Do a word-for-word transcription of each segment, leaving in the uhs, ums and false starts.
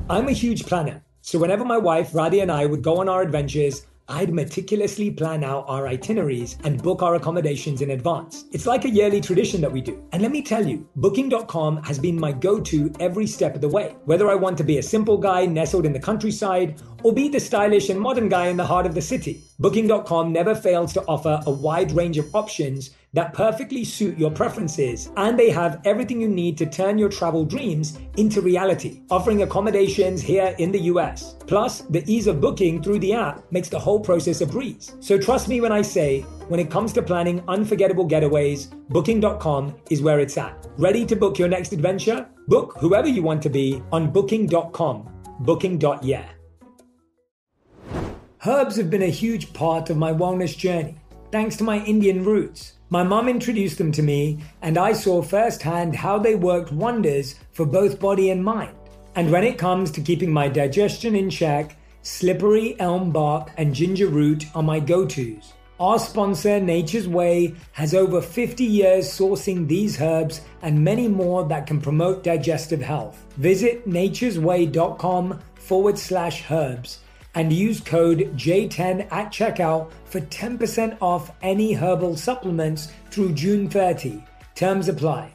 I'm a huge planner, so whenever my wife Radhi and I would go on our adventures, I'd meticulously plan out our itineraries and book our accommodations in advance. It's like a yearly tradition that we do. And let me tell you, booking dot com has been my go-to every step of the way. Whether I want to be a simple guy nestled in the countryside or be the stylish and modern guy in the heart of the city, booking dot com never fails to offer a wide range of options that perfectly suit your preferences, and they have everything you need to turn your travel dreams into reality, offering accommodations here in the U S. Plus, the ease of booking through the app makes the whole process a breeze. So trust me when I say, when it comes to planning unforgettable getaways, booking dot com is where it's at. Ready to book your next adventure? Book whoever you want to be on booking dot com. booking dot yeah. Herbs have been a huge part of my wellness journey, thanks to my Indian roots. My mum introduced them to me, and I saw firsthand how they worked wonders for both body and mind. And when it comes to keeping my digestion in check, slippery elm bark and ginger root are my go-tos. Our sponsor, Nature's Way, has over fifty years sourcing these herbs and many more that can promote digestive health. Visit naturesway.com forward slash herbs and use code J ten at checkout for ten percent off any herbal supplements through June thirtieth. Terms apply.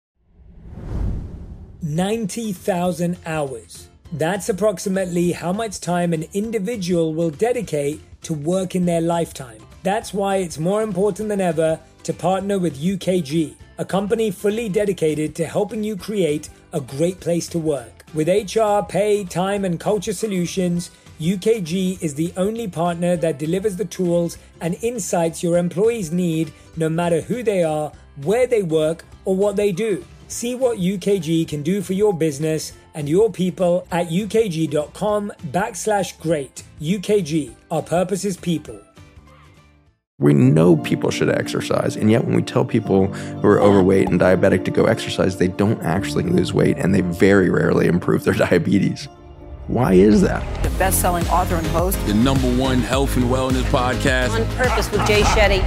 ninety thousand hours. That's approximately how much time an individual will dedicate to work in their lifetime. That's why it's more important than ever to partner with U K G, a company fully dedicated to helping you create a great place to work. With H R, pay, time, and culture solutions, U K G is the only partner that delivers the tools and insights your employees need, no matter who they are, where they work, or what they do. See what U K G can do for your business and your people at ukg.com backslash great. U K G, our purpose is people. We know people should exercise, and yet when we tell people who are overweight and diabetic to go exercise, they don't actually lose weight, and they very rarely improve their diabetes. Why is that? The best-selling author and host. The number one health and wellness podcast. On Purpose with Jay Shetty.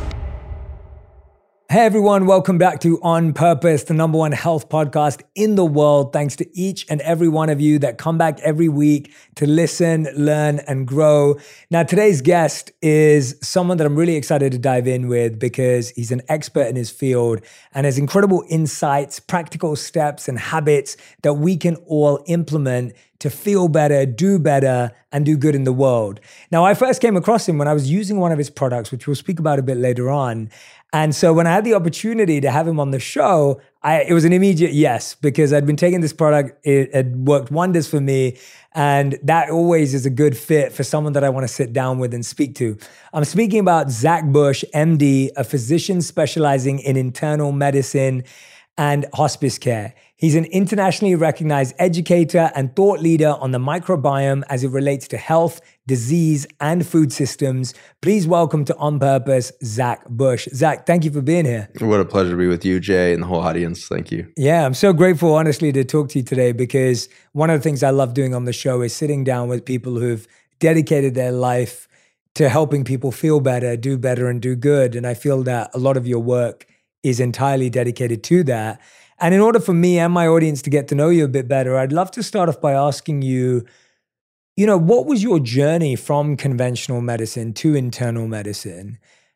Hey everyone, welcome back to On Purpose, the number one health podcast in the world. Thanks to each and every one of you that come back every week to listen, learn, and grow. Now, today's guest is someone that I'm really excited to dive in with because he's an expert in his field and has incredible insights, practical steps, and habits that we can all implement to feel better, do better, and do good in the world. Now, I first came across him when I was using one of his products, which we'll speak about a bit later on. And so when I had the opportunity to have him on the show, I, it was an immediate yes, because I'd been taking this product, it had worked wonders for me, and that always is a good fit for someone that I want to sit down with and speak to. I'm speaking about Zach Bush, M D, a physician specializing in internal medicine and hospice care. He's an internationally recognized educator and thought leader on the microbiome as it relates to health, disease, and food systems. Please welcome to On Purpose, Zach Bush. Zach, thank you for being here. What a pleasure to be with you, Jay, and the whole audience. Thank you. Yeah, I'm so grateful, honestly, to talk to you today, because one of the things I love doing on the show is sitting down with people who've dedicated their life to helping people feel better, do better, and do good. And I feel that a lot of your work is entirely dedicated to that. And in order for me and my audience to get to know you a bit better, I'd love to start off by asking you, you know, what was your journey from conventional medicine to internal medicine?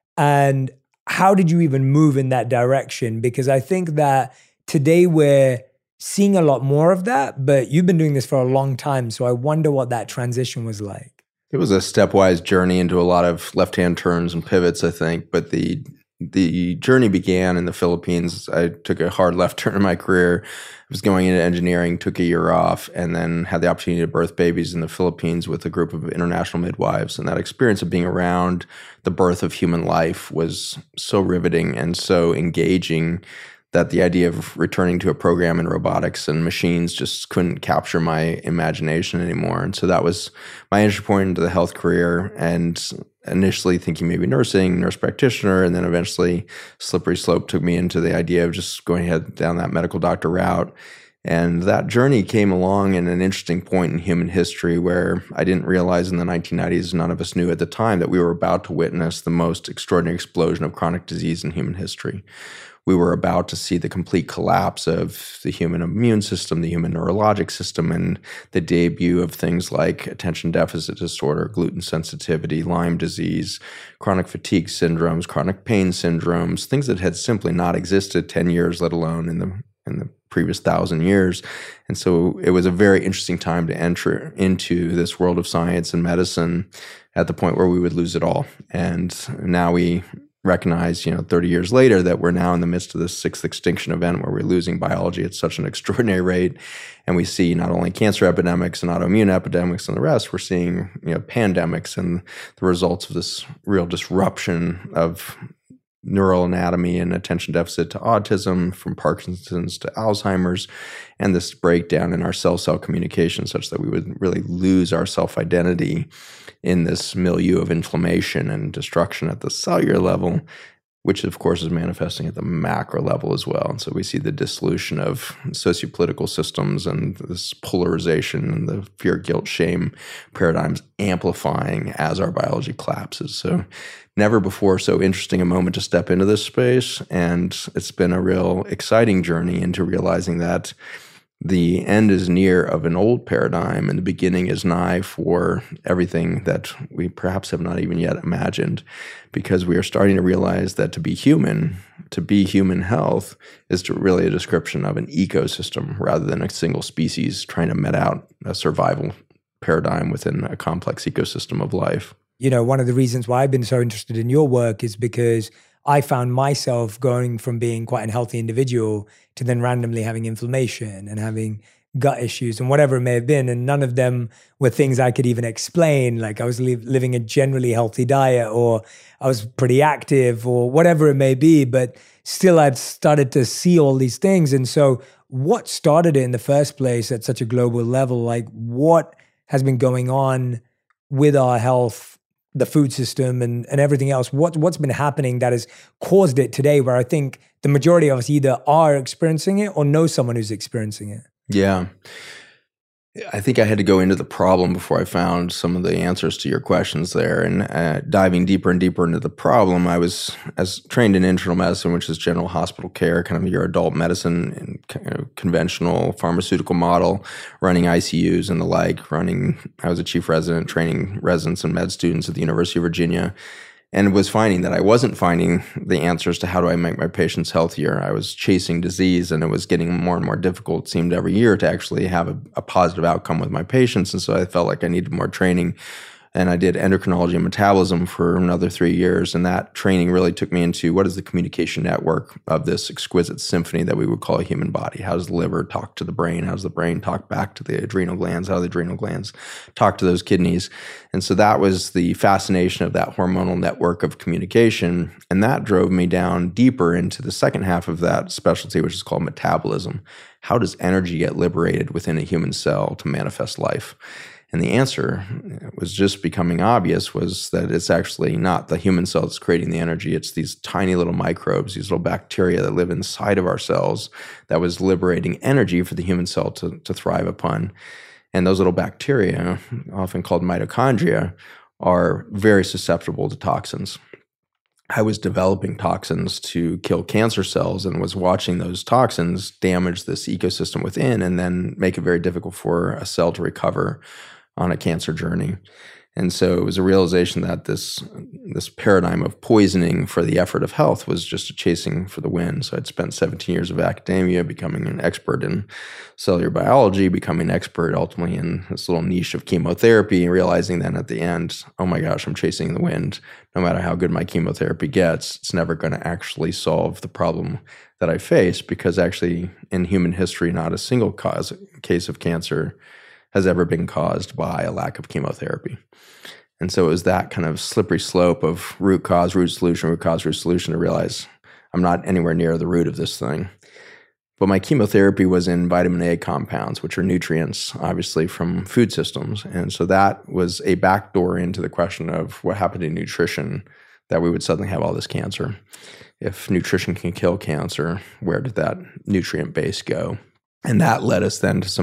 And how did you even move in that direction? Because I think that today we're seeing a lot more of that, but you've been doing this for a long time. So I wonder what that transition was like. It was a stepwise journey into a lot of left-hand turns and pivots, I think. But the The journey began in the Philippines. I took a hard left turn in my career. I was going into engineering, took a year off, and then had the opportunity to birth babies in the Philippines with a group of international midwives. And that experience of being around the birth of human life was so riveting and so engaging that the idea of returning to a program in robotics and machines just couldn't capture my imagination anymore. And so that was my entry point into the health career, and initially thinking maybe nursing, nurse practitioner, and then eventually slippery slope took me into the idea of just going ahead down that medical doctor route. And that journey came along in an interesting point in human history where I didn't realize in the nineteen nineties, none of us knew at the time, that we were about to witness the most extraordinary explosion of chronic disease in human history. we were about to see the complete collapse of the human immune system, the human neurologic system, and the debut of things like attention deficit disorder, gluten sensitivity, Lyme disease, chronic fatigue syndromes, chronic pain syndromes, things that had simply not existed ten years, let alone in the in the previous thousand years. And so it was a very interesting time to enter into this world of science and medicine at the point where we would lose it all. And now we recognize, you know, thirty years later that we're now in the midst of this sixth extinction event where we're losing biology at such an extraordinary rate. And we see not only cancer epidemics and autoimmune epidemics and the rest, we're seeing, you know, pandemics and the results of this real disruption of neural anatomy and attention deficit to autism, from Parkinson's to Alzheimer's, and this breakdown in our cell-cell communication such that we would really lose our self-identity in this milieu of inflammation and destruction at the cellular level, which of course is manifesting at the macro level as well. And so we see the dissolution of sociopolitical systems and this polarization and the fear, guilt, shame paradigms amplifying as our biology collapses. So never before so interesting a moment to step into this space. And it's been a real exciting journey into realizing that the end is near of an old paradigm and the beginning is nigh for everything that we perhaps have not even yet imagined, because we are starting to realize that to be human, to be human health, is to really a description of an ecosystem rather than a single species trying to met out a survival paradigm within a complex ecosystem of life. You know, one of the reasons why I've been so interested in your work is because I found myself going from being quite an healthy individual to then randomly having inflammation and having gut issues and whatever it may have been. And none of them were things I could even explain. Like I was li- living a generally healthy diet, or I was pretty active, or whatever it may be. But still, I'd started to see all these things. And so what started it in the first place at such a global level? Like what has been going on with our health, the food system, and, and everything else? What, what's been happening that has caused it today, where I think the majority of us either are experiencing it or know someone who's experiencing it? Yeah. I think I had to go into the problem before I found some of the answers to your questions there. And uh, diving deeper and deeper into the problem, I was as trained in internal medicine, which is general hospital care, kind of your adult medicine and kind of conventional pharmaceutical model, running I C Us and the like, running, I was a chief resident, training residents and med students at the University of Virginia, and was finding that I wasn't finding the answers to how do I make my patients healthier. I was chasing disease, and it was getting more and more difficult, it seemed, every year to actually have a, a positive outcome with my patients. And so I felt like I needed more training. And I did endocrinology and metabolism for another three years. And that training really took me into what is the communication network of this exquisite symphony that we would call a human body. How does the liver talk to the brain? How does the brain talk back to the adrenal glands? How do the adrenal glands talk to those kidneys? And so that was the fascination of that hormonal network of communication. And that drove me down deeper into the second half of that specialty, which is called metabolism. How does energy get liberated within a human cell to manifest life? And the answer was just becoming obvious, was that it's actually not the human cell that's creating the energy. It's these tiny little microbes, these little bacteria that live inside of our cells that was liberating energy for the human cell to, to thrive upon. And those little bacteria, often called mitochondria, are very susceptible to toxins. I was developing toxins to kill cancer cells and was watching those toxins damage this ecosystem within and then make it very difficult for a cell to recover on a cancer journey. And so it was a realization that this this paradigm of poisoning for the effort of health was just a chasing for the wind. So I'd spent seventeen years of academia becoming an expert in cellular biology, becoming an expert ultimately in this little niche of chemotherapy, and realizing then at the end, oh my gosh, I'm chasing the wind. No matter how good my chemotherapy gets, it's never going to actually solve the problem that I face, because actually in human history, not a single cause case of cancer has ever been caused by a lack of chemotherapy. And so it was that kind of slippery slope of root cause, root solution, root cause, root solution to realize I'm not anywhere near the root of this thing. But my chemotherapy was in vitamin A compounds, which are nutrients, obviously, from food systems. And so that was a backdoor into the question of what happened in nutrition, that we would suddenly have all this cancer. If nutrition can kill cancer, where did that nutrient base go? And that led us then to some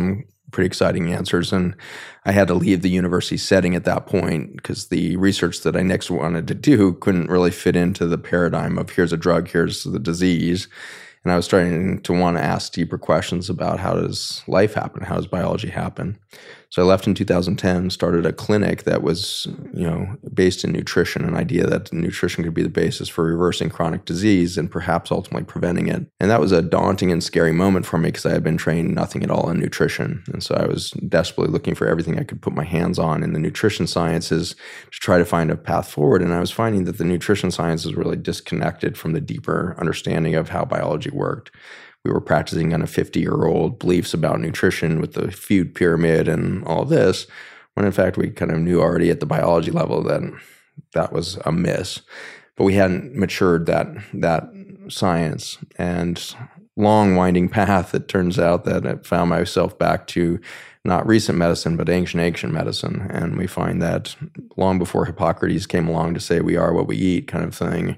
pretty exciting answers. And I had to leave the university setting at that point because the research that I next wanted to do couldn't really fit into the paradigm of here's a drug, here's the disease. And I was starting to want to ask deeper questions about how does life happen? How does biology happen? So I left in two thousand ten, started a clinic that was, you know, based in nutrition, an idea that nutrition could be the basis for reversing chronic disease and perhaps ultimately preventing it. And that was a daunting and scary moment for me because I had been trained nothing at all in nutrition. And so I was desperately looking for everything I could put my hands on in the nutrition sciences to try to find a path forward. And I was finding that the nutrition science is really disconnected from the deeper understanding of how biology worked. We were practicing kind of fifty-year-old beliefs about nutrition with the food pyramid and all this, when in fact we kind of knew already at the biology level that that was a miss. But we hadn't matured that that science. And long winding path, it turns out that I found myself back to not recent medicine, but ancient, ancient medicine. And we find that long before Hippocrates came along to say we are what we eat kind of thing,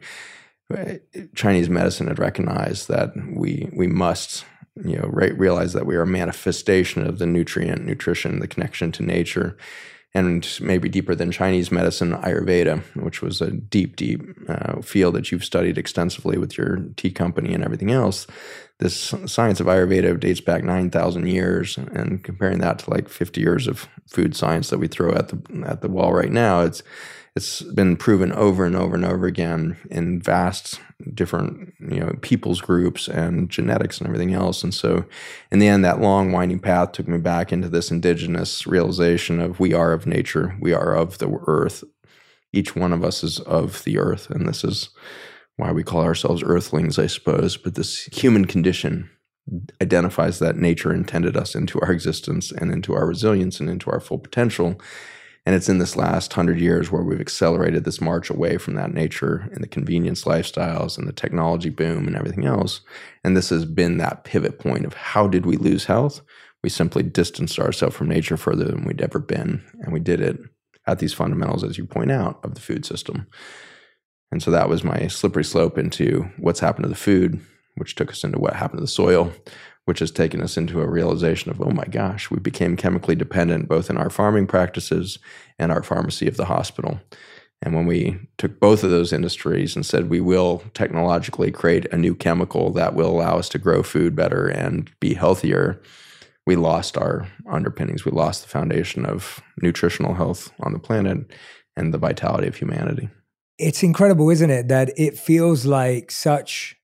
Chinese medicine had recognized that we we must, you know, re- realize that we are a manifestation of the nutrient, nutrition, the connection to nature, and maybe deeper than Chinese medicine, Ayurveda, which was a deep, deep uh, field that you've studied extensively with your tea company and everything else. This science of Ayurveda dates back nine thousand years, and comparing that to like fifty years of food science that we throw at the at the wall right now, it's It's been proven over and over and over again in vast different, you know, people's groups and genetics and everything else. And so in the end, that long winding path took me back into this indigenous realization of we are of nature. We are of the earth. Each one of us is of the earth. And this is why we call ourselves earthlings, I suppose. But this human condition identifies that nature intended us into our existence and into our resilience and into our full potential. And it's in this last hundred years where we've accelerated this march away from that nature and the convenience lifestyles and the technology boom and everything else. And this has been that pivot point of how did we lose health? We simply distanced ourselves from nature further than we'd ever been. And we did it at these fundamentals, as you point out, of the food system. And so that was my slippery slope into what's happened to the food, which took us into what happened to the soil, which has taken us into a realization of, oh my gosh, we became chemically dependent both in our farming practices and our pharmacy of the hospital. And when we took both of those industries and said we will technologically create a new chemical that will allow us to grow food better and be healthier, we lost our underpinnings. We lost the foundation of nutritional health on the planet and the vitality of humanity. It's incredible, isn't it, that it feels like such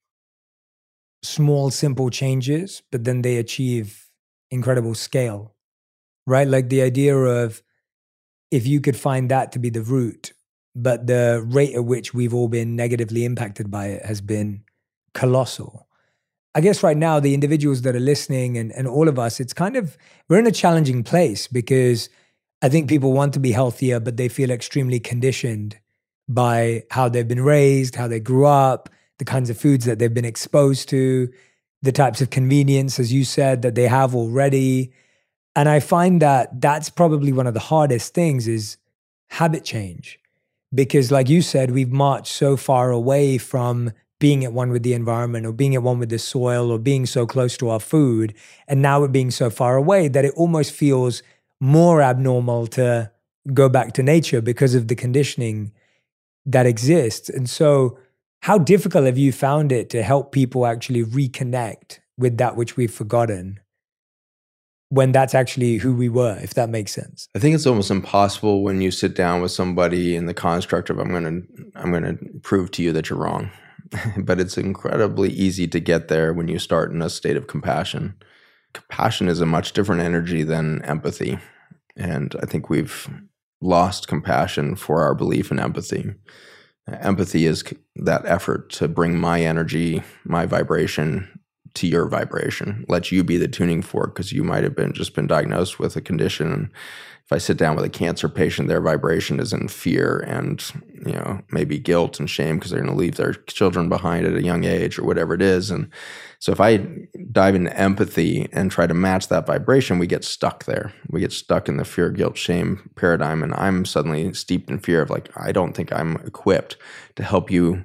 small, simple changes, but then they achieve incredible scale, right? Like the idea of if you could find that to be the root, but the rate at which we've all been negatively impacted by it has been colossal. I guess right now, the individuals that are listening and, and all of us, it's kind of, we're in a challenging place because I think people want to be healthier, but they feel extremely conditioned by how they've been raised, how they grew up, the kinds of foods that they've been exposed to, the types of convenience, as you said, that they have already. And I find that that's probably one of the hardest things is habit change. Because like you said, we've marched so far away from being at one with the environment or being at one with the soil or being so close to our food. And now we're being so far away that it almost feels more abnormal to go back to nature because of the conditioning that exists. And so how difficult have you found it to help people actually reconnect with that which we've forgotten when that's actually who we were, if that makes sense? I think it's almost impossible when you sit down with somebody in the construct of I'm going to I'm going to prove to you that you're wrong. But it's incredibly easy to get there when you start in a state of compassion. Compassion is a much different energy than empathy. And I think we've lost compassion for our belief in empathy. Empathy is that effort to bring my energy, my vibration to your vibration. Let you be the tuning fork because you might have been just been diagnosed with a condition. If I sit down with a cancer patient, their vibration is in fear and, you know, maybe guilt and shame because they're going to leave their children behind at a young age or whatever it is. And so if I dive into empathy and try to match that vibration, we get stuck there. We get stuck in the fear, guilt, shame paradigm. And I'm suddenly steeped in fear of like, I don't think I'm equipped to help you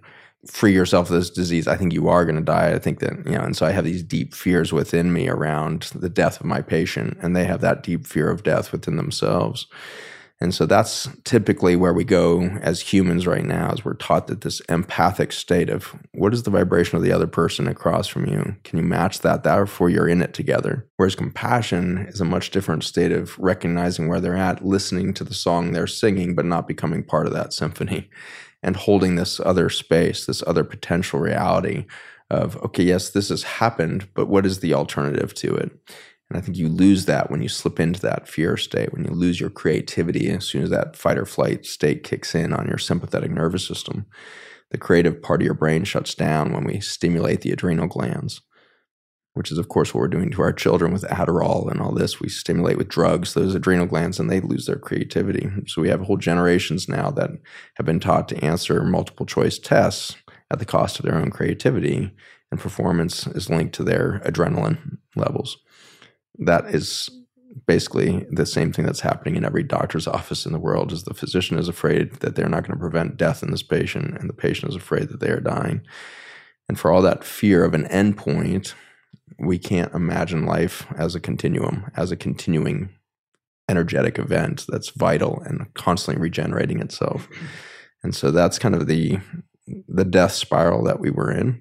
free yourself of this disease, I think you are going to die. I think that, you know, and so I have these deep fears within me around the death of my patient, and they have that deep fear of death within themselves. And so that's typically where we go as humans right now, is we're taught that this empathic state of what is the vibration of the other person across from you? Can you match that? Therefore, you're in it together. Whereas compassion is a much different state of recognizing where they're at, listening to the song they're singing, but not becoming part of that symphony, and holding this other space, this other potential reality of, okay, yes, this has happened, but what is the alternative to it? And I think you lose that when you slip into that fear state, when you lose your creativity as soon as that fight or flight state kicks in on your sympathetic nervous system. The creative part of your brain shuts down when we stimulate the adrenal glands, which is, of course, what we're doing to our children with Adderall and all this. We stimulate with drugs those adrenal glands, and they lose their creativity. So we have whole generations now that have been taught to answer multiple choice tests at the cost of their own creativity, and performance is linked to their adrenaline levels. That is basically the same thing that's happening in every doctor's office in the world, is the physician is afraid that they're not going to prevent death in this patient, and the patient is afraid that they are dying. And for all that fear of an endpoint, we can't imagine life as a continuum, as a continuing energetic event that's vital and constantly regenerating itself. And so that's kind of the the death spiral that we were in.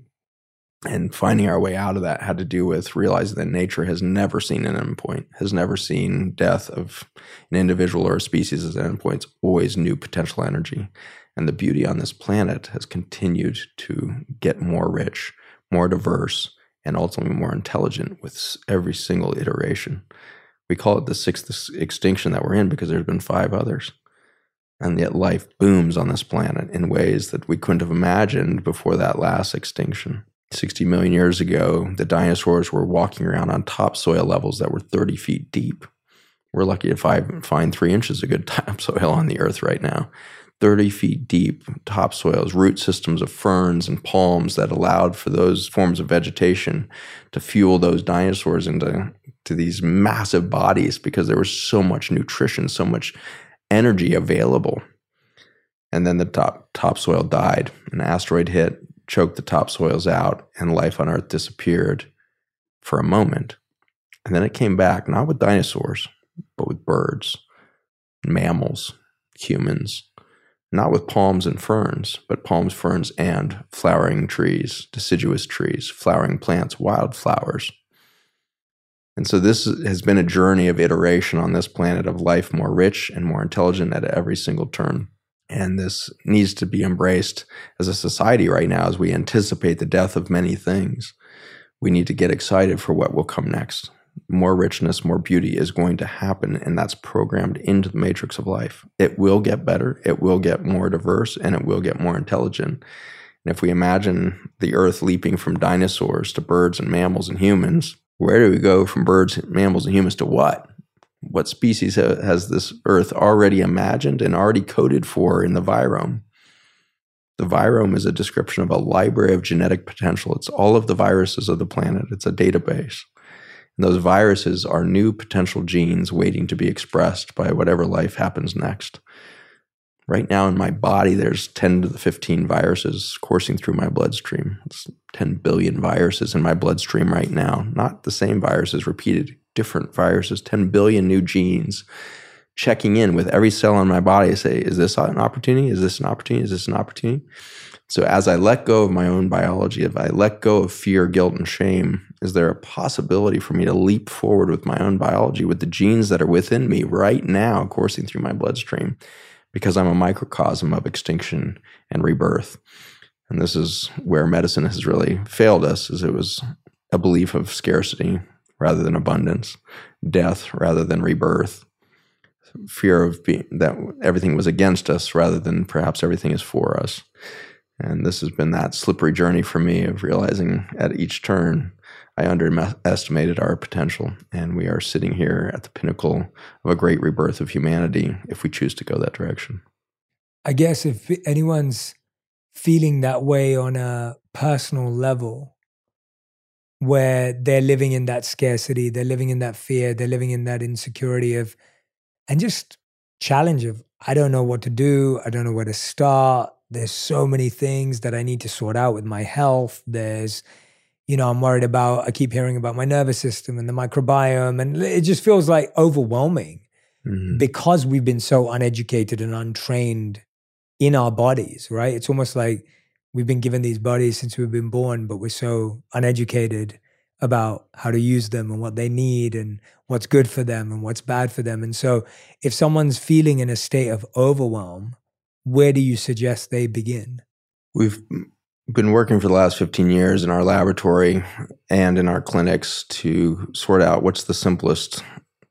And finding our way out of that had to do with realizing that nature has never seen an endpoint, has never seen death of an individual or a species as an endpoint. It's always new potential energy. And the beauty on this planet has continued to get more rich, more diverse, and ultimately more intelligent with every single iteration. We call it the sixth extinction that we're in because there's been five others. And yet life booms on this planet in ways that we couldn't have imagined before that last extinction. sixty million years ago, the dinosaurs were walking around on topsoil levels that were thirty feet deep. We're lucky to find, find three inches of good topsoil on the earth right now. thirty feet deep topsoils, root systems of ferns and palms that allowed for those forms of vegetation to fuel those dinosaurs into to these massive bodies because there was so much nutrition, so much energy available. And then the top topsoil died. An asteroid hit, choked the topsoils out, and life on Earth disappeared for a moment. And then it came back, not with dinosaurs, but with birds, mammals, humans, not with palms and ferns, but palms, ferns, and flowering trees, deciduous trees, flowering plants, wildflowers. And so this has been a journey of iteration on this planet of life more rich and more intelligent at every single turn. And this needs to be embraced as a society right now as we anticipate the death of many things. We need to get excited for what will come next. More richness, more beauty is going to happen, and that's programmed into the matrix of life. It will get better, it will get more diverse, and it will get more intelligent. And if we imagine the Earth leaping from dinosaurs to birds and mammals and humans, where do we go from birds, mammals, and humans to what? What species has this Earth already imagined and already coded for in the virome? The virome is a description of a library of genetic potential. It's all of the viruses of the planet. It's a database. And those viruses are new potential genes waiting to be expressed by whatever life happens next. Right now in my body, there's ten to the fifteen viruses coursing through my bloodstream. It's ten billion viruses in my bloodstream right now. Not the same viruses repeated, different viruses, ten billion new genes checking in with every cell in my body to say, is this an opportunity? Is this an opportunity? Is this an opportunity? So as I let go of my own biology, if I let go of fear, guilt, and shame, is there a possibility for me to leap forward with my own biology, with the genes that are within me right now coursing through my bloodstream? Because I'm a microcosm of extinction and rebirth. And this is where medicine has really failed us, is it was a belief of scarcity rather than abundance, death rather than rebirth, fear of being that everything was against us rather than perhaps everything is for us. And this has been that slippery journey for me of realizing at each turn I underestimated our potential, and we are sitting here at the pinnacle of a great rebirth of humanity if we choose to go that direction. I guess if anyone's feeling that way on a personal level, where they're living in that scarcity, they're living in that fear, they're living in that insecurity of, and just challenge of, I don't know what to do, I don't know where to start, there's so many things that I need to sort out with my health. There's, you know, I'm worried about, I keep hearing about my nervous system and the microbiome, and it just feels like overwhelming mm-hmm. because we've been so uneducated and untrained in our bodies, right? It's almost like we've been given these bodies since we've been born, but we're so uneducated about how to use them and what they need and what's good for them and what's bad for them. And so if someone's feeling in a state of overwhelm, where do you suggest they begin? We've been working for the last fifteen years in our laboratory and in our clinics to sort out what's the simplest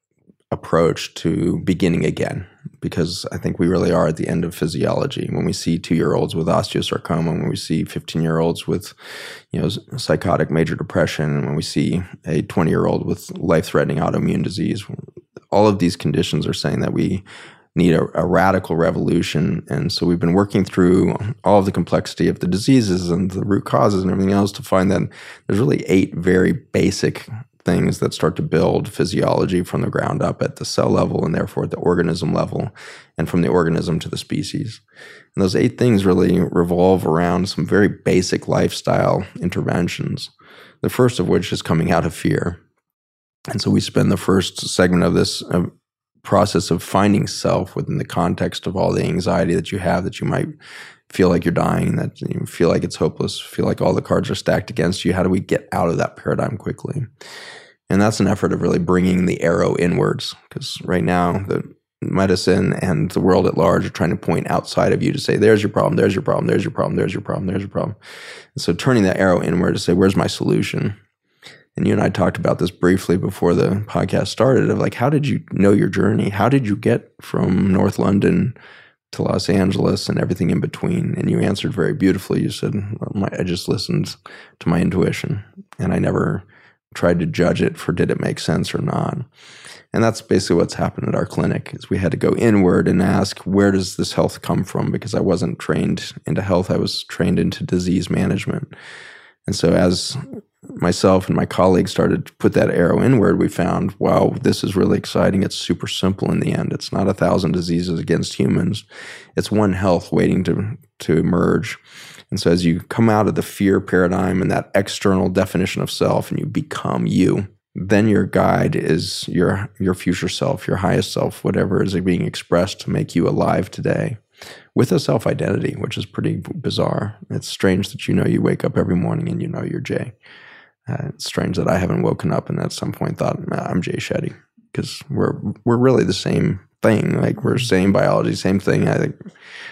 approach to beginning again, because I think we really are at the end of physiology. When we see two-year-olds with osteosarcoma, when we see fifteen-year-olds with, you know, psychotic major depression, when we see a twenty-year-old with life-threatening autoimmune disease, all of these conditions are saying that we need a, a radical revolution. And so we've been working through all of the complexity of the diseases and the root causes and everything else to find that there's really eight very basic things that start to build physiology from the ground up at the cell level and therefore at the organism level, and from the organism to the species. And those eight things really revolve around some very basic lifestyle interventions, the first of which is coming out of fear. And so we spend the first segment of this uh, process of finding self within the context of all the anxiety that you have, that you might feel like you're dying, that you feel like it's hopeless, feel like all the cards are stacked against you. How do we get out of that paradigm quickly? And that's an effort of really bringing the arrow inwards, because right now the medicine and the world at large are trying to point outside of you to say, there's your problem, there's your problem, there's your problem, there's your problem, there's your problem. And so turning that arrow inward to say, where's my solution? And you and I talked about this briefly before the podcast started, of like, how did you know your journey? How did you get from North London to Los Angeles and everything in between? And you answered very beautifully. You said, well, my, I just listened to my intuition, and I never tried to judge it for did it make sense or not. And that's basically what's happened at our clinic, is we had to go inward and ask, where does this health come from? Because I wasn't trained into health. I was trained into disease management. And so as myself and my colleagues started to put that arrow inward, we found, wow, this is really exciting. It's super simple in the end. It's not a thousand diseases against humans. It's one health waiting to, to emerge. And so as you come out of the fear paradigm and that external definition of self and you become you, then your guide is your, your future self, your highest self, whatever is being expressed to make you alive today, with a self-identity, which is pretty bizarre. It's strange that you know you wake up every morning and you know you're Jay. Uh, it's strange that I haven't woken up and at some point thought, I'm Jay Shetty, because we're we're really the same thing. Like, we're same biology, same thing. I think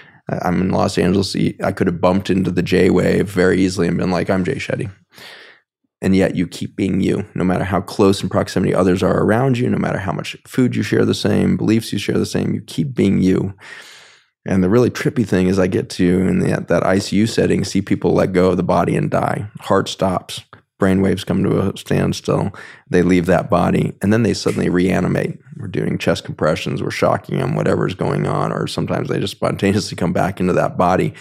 I'm in Los Angeles. I could have bumped into the J wave very easily and been like, I'm Jay Shetty. And yet you keep being you, no matter how close in proximity others are around you, no matter how much food you share the same, beliefs you share the same, you keep being you. And the really trippy thing is I get to, in the, that I C U setting, see people let go of the body and die. Heart stops. Brainwaves come to a standstill. They leave that body, and then they suddenly reanimate. We're doing chest compressions. We're shocking them, whatever's going on, or sometimes they just spontaneously come back into that body.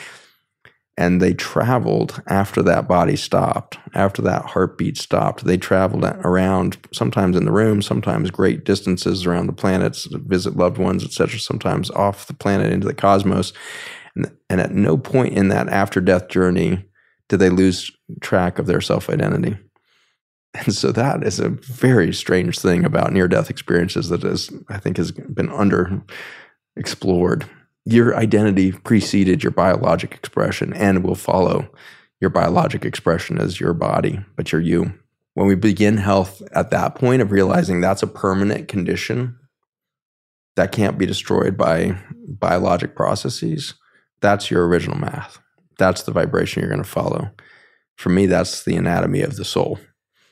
And they traveled after that body stopped, after that heartbeat stopped. They traveled around, sometimes in the room, sometimes great distances around the planets to visit loved ones, et cetera, sometimes off the planet into the cosmos. And, and at no point in that after-death journey did they lose track of their self-identity. And so that is a very strange thing about near-death experiences that is, I think, has been underexplored. Your identity preceded your biologic expression and will follow your biologic expression as your body, but you're you. When we begin health at that point of realizing that's a permanent condition that can't be destroyed by biologic processes, that's your original math. That's the vibration you're going to follow. For me, that's the anatomy of the soul.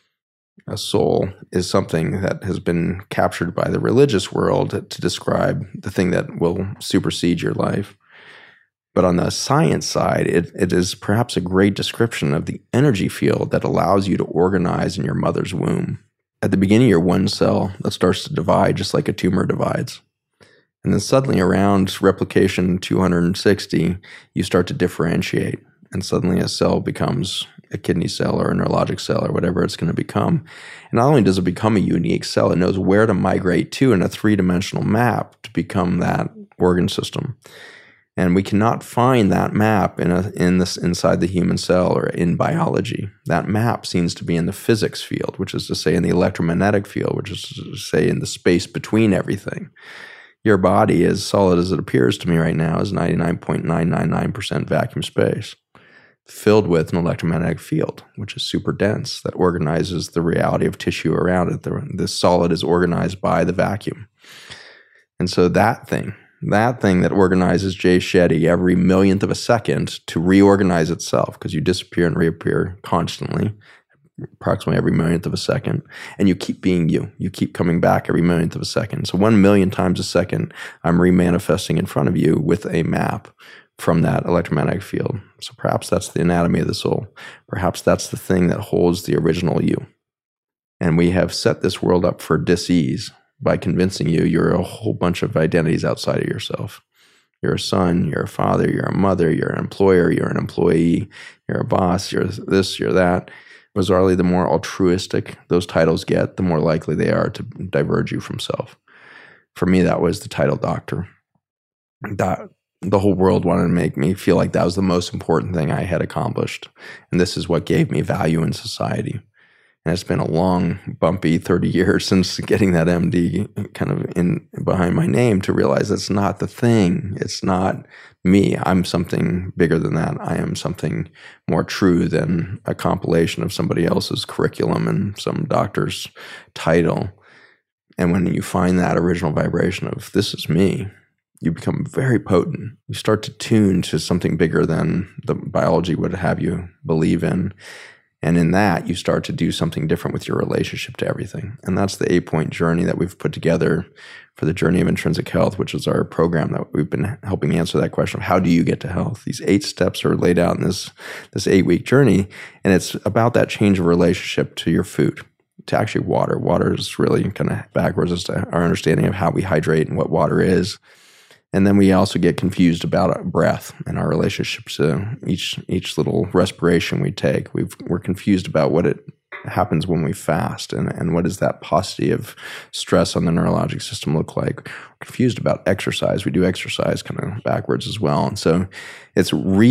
A soul is something that has been captured by the religious world to describe the thing that will supersede your life. But on the science side, it, it is perhaps a great description of the energy field that allows you to organize in your mother's womb. At the beginning, you're one cell that starts to divide just like a tumor divides. And then suddenly around replication two hundred sixty, you start to differentiate. And suddenly a cell becomes a kidney cell or a neurologic cell or whatever it's going to become. And not only does it become a unique cell, it knows where to migrate to in a three-dimensional map to become that organ system. And we cannot find that map in a, in this inside the human cell or in biology. That map seems to be in the physics field, which is to say in the electromagnetic field, which is to say in the space between everything. Your body, as solid as it appears to me right now, is ninety-nine point nine nine nine percent vacuum space, filled with an electromagnetic field, which is super dense, that organizes the reality of tissue around it. The, the solid is organized by the vacuum. And so that thing, that thing that organizes Jay Shetty every millionth of a second to reorganize itself, because you disappear and reappear constantly, approximately every millionth of a second, and you keep being you. You keep coming back every millionth of a second. So one million times a second, I'm remanifesting in front of you with a map from that electromagnetic field. So perhaps that's the anatomy of the soul. Perhaps that's the thing that holds the original you. And we have set this world up for dis-ease by convincing you you're a whole bunch of identities outside of yourself. You're a son, you're a father, you're a mother, you're an employer, you're an employee, you're a boss, you're this, you're that. Bizarrely, the more altruistic those titles get, the more likely they are to diverge you from self. For me, that was the title doctor. That, the whole world wanted to make me feel like that was the most important thing I had accomplished. And this is what gave me value in society. And it's been a long, bumpy thirty years since getting that M D kind of in behind my name to realize it's not the thing. It's not me. I'm something bigger than that. I am something more true than a compilation of somebody else's curriculum and some doctor's title. And when you find that original vibration of this is me, you become very potent. You start to tune to something bigger than the biology would have you believe in. And in that, you start to do something different with your relationship to everything. And that's the eight-point journey that we've put together for the Journey of Intrinsic Health, which is our program that we've been helping answer that question of how do you get to health? These eight steps are laid out in this, this eight-week journey, and it's about that change of relationship to your food, to actually water. Water is really kind of backwards as to our understanding of how we hydrate and what water is. And then we also get confused about breath and our relationship to each each little respiration we take. We've, we're confused about what it happens when we fast and, and what does that paucity of stress on the neurologic system look like. We're confused about exercise. We do exercise kind of backwards as well. And so it's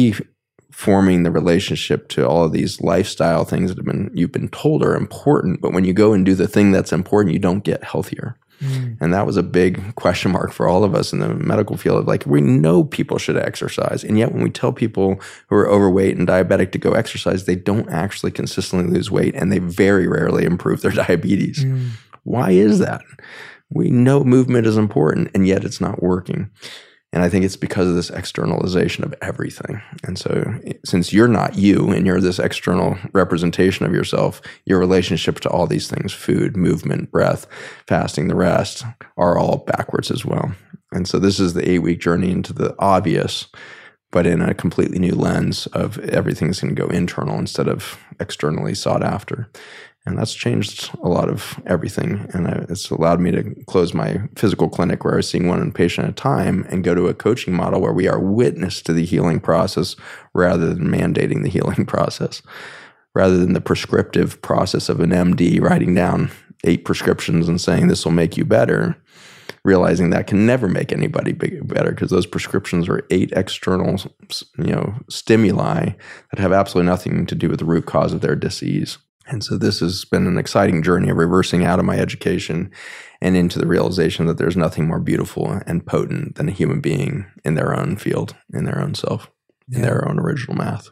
reforming the relationship to all of these lifestyle things that have been you've been told are important, but when you go and do the thing that's important, you don't get healthier. Mm. And that was a big question mark for all of us in the medical field. Of like, we know people should exercise. And yet when we tell people who are overweight and diabetic to go exercise, they don't actually consistently lose weight and they very rarely improve their diabetes. Mm. Why is that? We know movement is important and yet it's not working. And I think it's because of this externalization of everything. And so since you're not you and you're this external representation of yourself, your relationship to all these things, food, movement, breath, fasting, the rest, are all backwards as well. And so this is the eight-week journey into the obvious, but in a completely new lens of everything's going to go internal instead of externally sought after. And that's changed a lot of everything. And it's allowed me to close my physical clinic where I was seeing one patient at a time and go to a coaching model where we are witness to the healing process rather than mandating the healing process, rather than the prescriptive process of an M D writing down eight prescriptions and saying this will make you better, realizing that can never make anybody better because those prescriptions are eight external, you know, stimuli that have absolutely nothing to do with the root cause of their disease. And so this has been an exciting journey of reversing out of my education and into the realization that there's nothing more beautiful and potent than a human being in their own field, in their own self, yeah. in their own original math.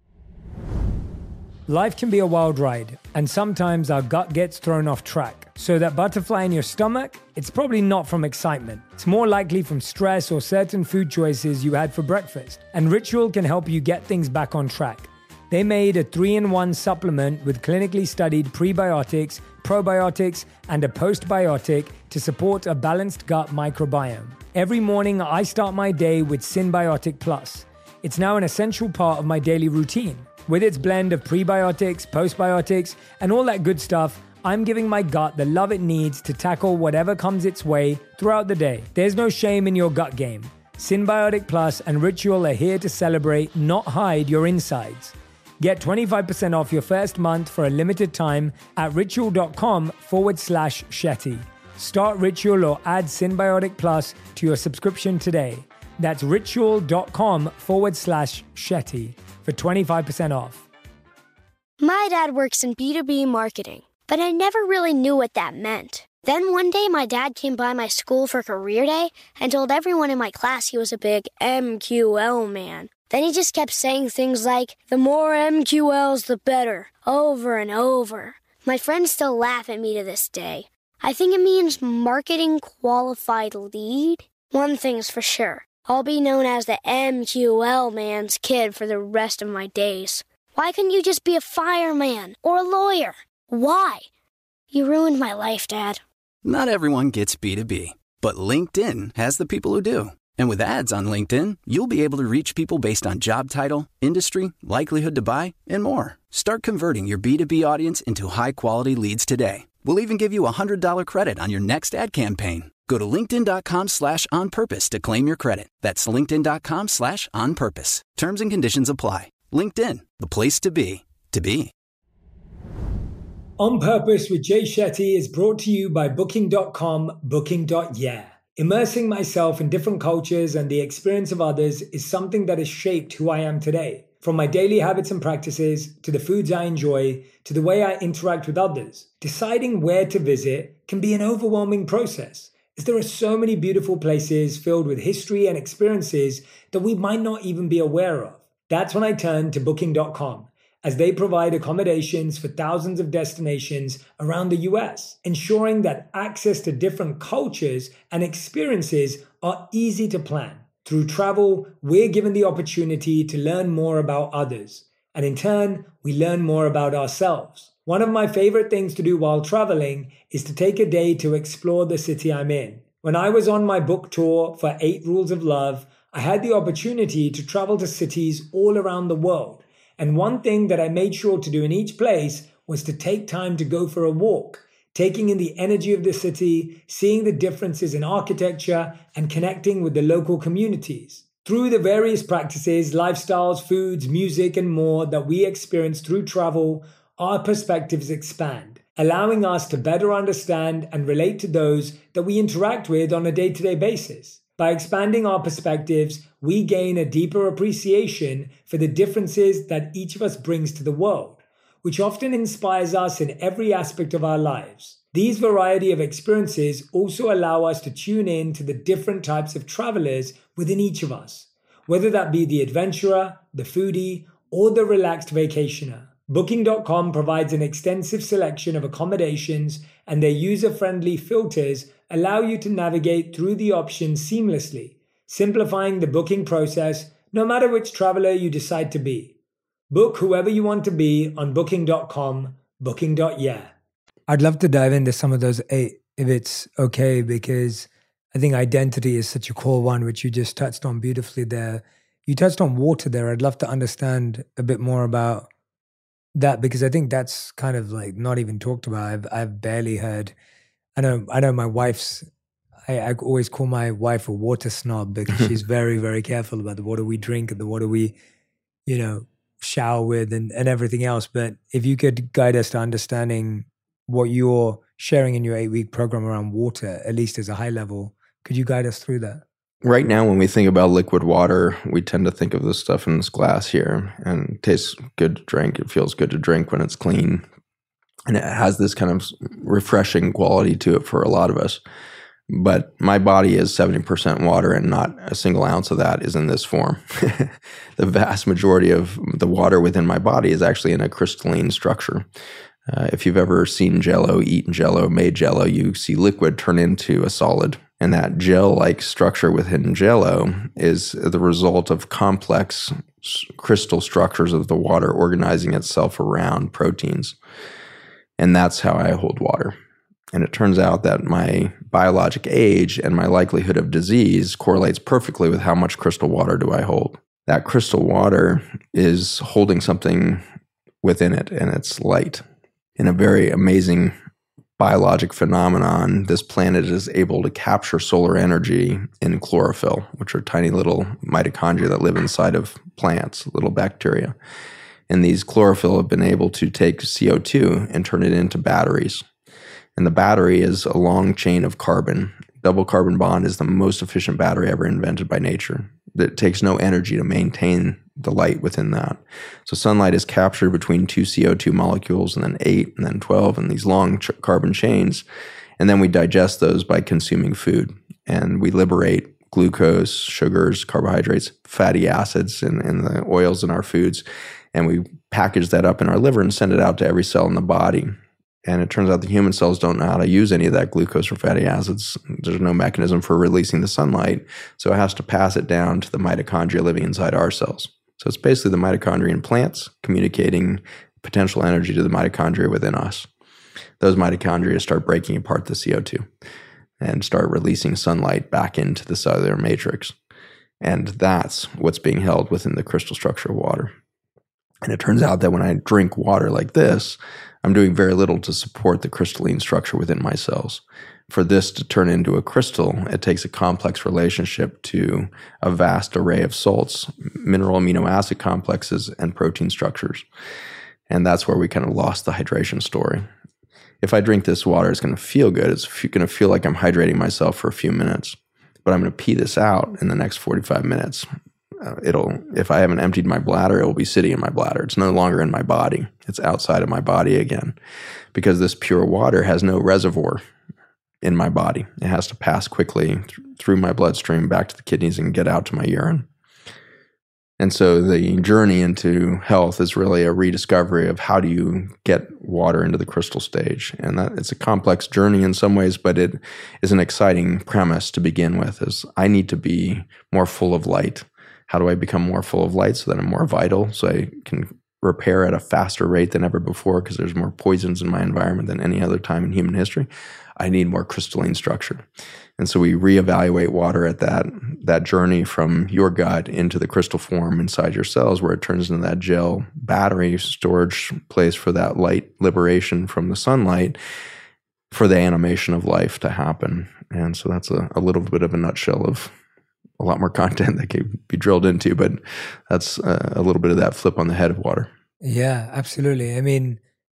Life can be a wild ride, and sometimes our gut gets thrown off track. So that butterfly in your stomach, it's probably not from excitement. It's more likely from stress or certain food choices you had for breakfast. And Ritual can help you get things back on track. They made a three-in-one supplement with clinically studied prebiotics, probiotics, and a postbiotic to support a balanced gut microbiome. Every morning, I start my day with Synbiotic Plus. It's now an essential part of my daily routine. With its blend of prebiotics, postbiotics, and all that good stuff, I'm giving my gut the love it needs to tackle whatever comes its way throughout the day. There's no shame in your gut game. Synbiotic Plus and Ritual are here to celebrate, not hide your insides. Get twenty-five percent off your first month for a limited time at ritual.com forward slash Shetty. Start Ritual or add Synbiotic Plus to your subscription today. That's ritual.com forward slash Shetty for twenty-five percent off. My dad works in B two B marketing, but I never really knew what that meant. Then one day my dad came by my school for career day and told everyone in my class he was a big M Q L man. Then he just kept saying things like, the more M Q Ls, the better, over and over. My friends still laugh at me to this day. I think it means marketing qualified lead. One thing's for sure, I'll be known as the M Q L man's kid for the rest of my days. Why couldn't you just be a fireman or a lawyer? Why? You ruined my life, Dad. Not everyone gets B two B, but LinkedIn has the people who do. And with ads on LinkedIn, you'll be able to reach people based on job title, industry, likelihood to buy, and more. Start converting your B two B audience into high-quality leads today. We'll even give you a one hundred dollars credit on your next ad campaign. Go to linkedin.com slash on purpose to claim your credit. That's linkedin.com slash on purpose. Terms and conditions apply. LinkedIn, the place to be, to be. On Purpose with Jay Shetty is brought to you by booking dot com, booking dot yeah. Immersing myself in different cultures and the experience of others is something that has shaped who I am today. From my daily habits and practices, to the foods I enjoy, to the way I interact with others. Deciding where to visit can be an overwhelming process, as there are so many beautiful places filled with history and experiences that we might not even be aware of. That's when I turn to booking dot com, as they provide accommodations for thousands of destinations around the U S, ensuring that access to different cultures and experiences are easy to plan. Through travel, we're given the opportunity to learn more about others, and in turn, we learn more about ourselves. One of my favorite things to do while traveling is to take a day to explore the city I'm in. When I was on my book tour for Eight Rules of Love, I had the opportunity to travel to cities all around the world. And one thing that I made sure to do in each place was to take time to go for a walk, taking in the energy of the city, seeing the differences in architecture, and connecting with the local communities. Through the various practices, lifestyles, foods, music, and more that we experience through travel, our perspectives expand, allowing us to better understand and relate to those that we interact with on a day-to-day basis. By expanding our perspectives, we gain a deeper appreciation for the differences that each of us brings to the world, which often inspires us in every aspect of our lives. These variety of experiences also allow us to tune in to the different types of travelers within each of us, whether that be the adventurer, the foodie, or the relaxed vacationer. booking dot com provides an extensive selection of accommodations, and their user-friendly filters allow you to navigate through the options seamlessly, simplifying the booking process no matter which traveler you decide to be. Book whoever you want to be on booking dot com, booking dot yeah. I'd love to dive into some of those eight, if it's okay, because I think identity is such a core one, which you just touched on beautifully there. You touched on water there. I'd love to understand a bit more about that, because I think that's kind of like not even talked about. I've I've barely heard. I know I know my wife's. I, I always call my wife a water snob because she's very very careful about the water we drink and the water we, you know, shower with and, and everything else. But if you could guide us to understanding what you're sharing in your eight week program around water, at least as a high level, could you guide us through that? Right now, when we think about liquid water, we tend to think of this stuff in this glass here, and it tastes good to drink. It feels good to drink when it's clean. And it has this kind of refreshing quality to it for a lot of us. But my body is seventy percent water, and not a single ounce of that is in this form. The vast majority of the water within my body is actually in a crystalline structure. Uh, if you've ever seen Jell-O, eaten Jell-O, made Jell-O, you see liquid turn into a solid. And that gel-like structure within Jell-O is the result of complex crystal structures of the water organizing itself around proteins. And that's how I hold water. And it turns out that my biologic age and my likelihood of disease correlates perfectly with how much crystal water do I hold. That crystal water is holding something within it, and it's light. In a very amazing biologic phenomenon, this planet is able to capture solar energy in chlorophyll, which are tiny little mitochondria that live inside of plants, little bacteria. And these chlorophyll have been able to take C O two and turn it into batteries. And the battery is a long chain of carbon Double carbon bond is the most efficient battery ever invented by nature. It takes no energy to maintain the light within that. So sunlight is captured between two C O two molecules and then eight and then twelve and these long ch- carbon chains. And then we digest those by consuming food. And we liberate glucose, sugars, carbohydrates, fatty acids, and, and the oils in our foods. And we package that up in our liver and send it out to every cell in the body. And it turns out the human cells don't know how to use any of that glucose or fatty acids. There's no mechanism for releasing the sunlight. So it has to pass it down to the mitochondria living inside our cells. So it's basically the mitochondria in plants communicating potential energy to the mitochondria within us. Those mitochondria start breaking apart the C O two and start releasing sunlight back into the cellular matrix. And that's what's being held within the crystal structure of water. And it turns out that when I drink water like this, I'm doing very little to support the crystalline structure within my cells. For this to turn into a crystal, it takes a complex relationship to a vast array of salts, mineral amino acid complexes, and protein structures. And that's where we kind of lost the hydration story. If I drink this water, it's going to feel good. It's going to feel like I'm hydrating myself for a few minutes. But I'm going to pee this out in the next forty-five minutes. Uh, it'll, if I haven't emptied my bladder, it will be sitting in my bladder. It's no longer in my body. It's outside of my body again, because this pure water has no reservoir in my body. It has to pass quickly th- through my bloodstream back to the kidneys and get out to my urine. And so the journey into health is really a rediscovery of how do you get water into the crystal stage. And that it's a complex journey in some ways, but it is an exciting premise to begin with, is I need to be more full of light. How do I become more full of light so that I'm more vital, so I can repair at a faster rate than ever before because there's more poisons in my environment than any other time in human history? I need more crystalline structure. And so we reevaluate water at that, that journey from your gut into the crystal form inside your cells, where it turns into that gel battery storage place for that light liberation from the sunlight for the animation of life to happen. And so that's a, a little bit of a nutshell of a lot more content that can be drilled into, but that's a, a little bit of that flip on the head of water. Yeah, absolutely. I mean,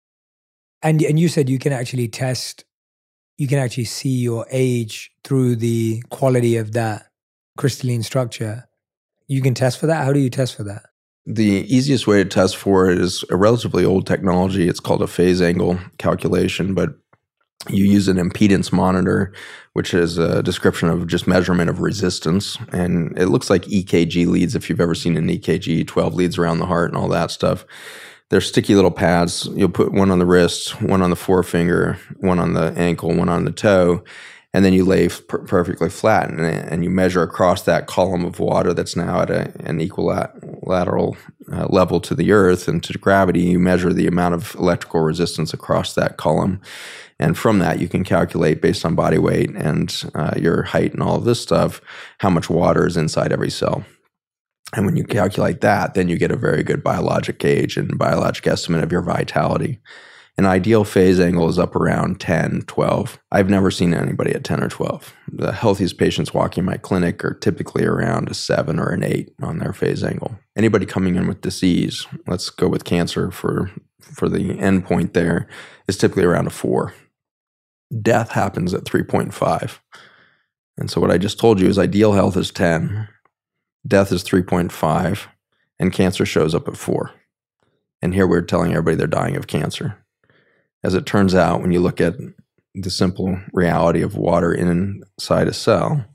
and and you said you can actually test, you can actually see your age through the quality of that crystalline structure. You can test for that? How do you test for that? The easiest way to test for it is a relatively old technology. It's called a phase angle calculation, but you use an impedance monitor, which is a description of just measurement of resistance. And it looks like E K G leads, if you've ever seen an E K G, twelve leads around the heart and all that stuff. They're sticky little pads. You'll put one on the wrist, one on the forefinger, one on the ankle, one on the toe, and then you lay per- perfectly flat and, and you measure across that column of water that's now at a, an equilateral uh, level to the earth and to gravity. You measure the amount of electrical resistance across that column. And from that, you can calculate, based on body weight and uh, your height and all of this stuff, how much water is inside every cell. And when you calculate that, then you get a very good biologic gauge and biologic estimate of your vitality. An ideal phase angle is up around ten, twelve. I've never seen anybody at ten or twelve. The healthiest patients walking in my clinic are typically around a seven or an eight on their phase angle. Anybody coming in with disease, let's go with cancer for, for the end point there, is typically around a four. Death happens at three point five. And so what I just told you is ideal health is ten, death is three point five, and cancer shows up at four. And here we're telling everybody they're dying of cancer. As it turns out, when you look at the simple reality of water inside a cell,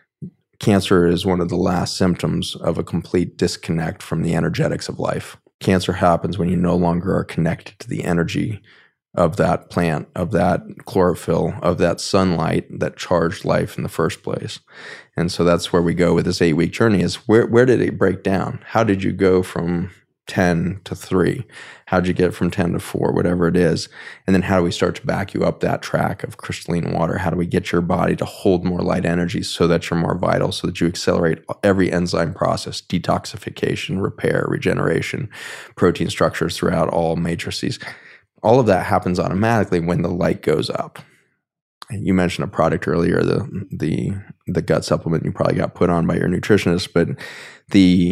cancer is one of the last symptoms of a complete disconnect from the energetics of life. Cancer happens when you no longer are connected to the energy of that plant, of that chlorophyll, of that sunlight that charged life in the first place. And so that's where we go with this eight-week journey, is where, where did it break down? How did you go from ten to three? How did you get from ten to four, whatever it is? And then how do we start to back you up that track of crystalline water? How do we get your body to hold more light energy so that you're more vital, so that you accelerate every enzyme process, detoxification, repair, regeneration, protein structures throughout all matrices? All of that happens automatically when the light goes up. You mentioned a product earlier, the the the gut supplement you probably got put on by your nutritionist, but the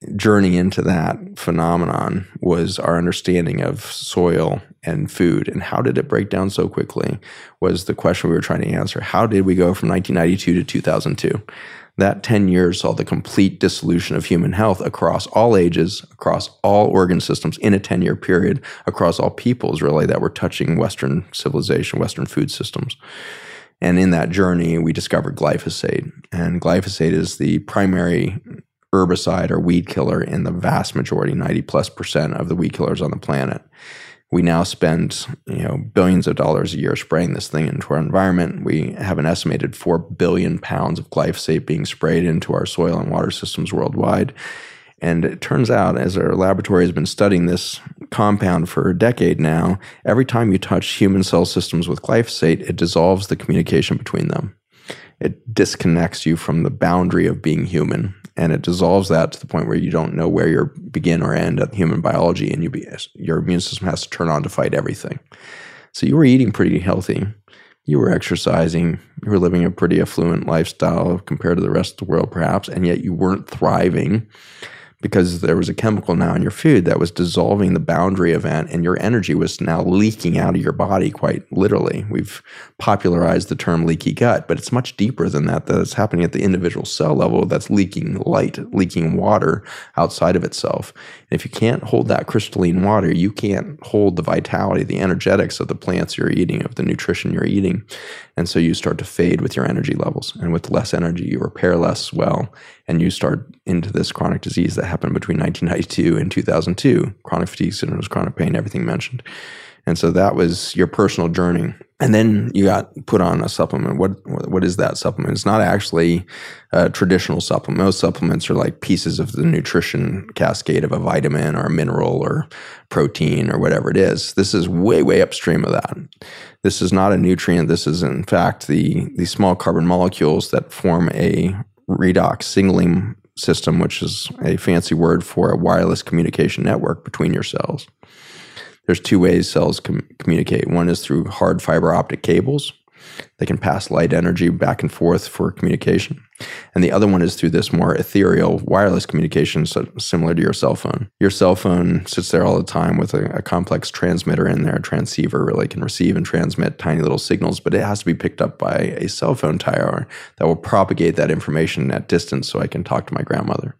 journey into that phenomenon was our understanding of soil and food. And how did it break down so quickly was the question we were trying to answer. How did we go from nineteen ninety-two to two thousand two? That ten years saw the complete dissolution of human health across all ages, across all organ systems in a ten-year period, across all peoples really that were touching Western civilization, Western food systems. And in that journey, we discovered glyphosate. And glyphosate is the primary herbicide or weed killer in the vast majority, ninety plus percent of the weed killers on the planet. We now spend, you know, billions of dollars a year spraying this thing into our environment. We have an estimated four billion pounds of glyphosate being sprayed into our soil and water systems worldwide. And it turns out, as our laboratory has been studying this compound for a decade now, every time you touch human cell systems with glyphosate, it dissolves the communication between them. It disconnects you from the boundary of being human, and it dissolves that to the point where you don't know where you begin or end at human biology, and you be, your immune system has to turn on to fight everything. So you were eating pretty healthy. You were exercising. You were living a pretty affluent lifestyle compared to the rest of the world, perhaps, and yet you weren't thriving because there was a chemical now in your food that was dissolving the boundary event, and your energy was now leaking out of your body quite literally. We've popularized the term leaky gut, but it's much deeper than that. That's happening at the individual cell level. That's leaking light, leaking water outside of itself. And if you can't hold that crystalline water, you can't hold the vitality, the energetics of the plants you're eating, of the nutrition you're eating. And so you start to fade with your energy levels. And with less energy, you repair less well. And you start into this chronic disease that happened between nineteen ninety-two and two thousand two. Chronic fatigue syndrome, chronic pain, everything mentioned. And so that was your personal journey. And then you got put on a supplement. What What is that supplement? It's not actually a traditional supplement. Most supplements are like pieces of the nutrition cascade of a vitamin or a mineral or protein or whatever it is. This is way, way upstream of that. This is not a nutrient. This is, in fact, the, the small carbon molecules that form a redox signaling system, which is a fancy word for a wireless communication network between your cells. There's two ways cells com- communicate. One is through hard fiber optic cables. They can pass light energy back and forth for communication. And the other one is through this more ethereal wireless communication, so similar to your cell phone. Your cell phone sits there all the time with a, a complex transmitter in there. A transceiver really can receive and transmit tiny little signals, but it has to be picked up by a cell phone tower that will propagate that information at distance so I can talk to my grandmother.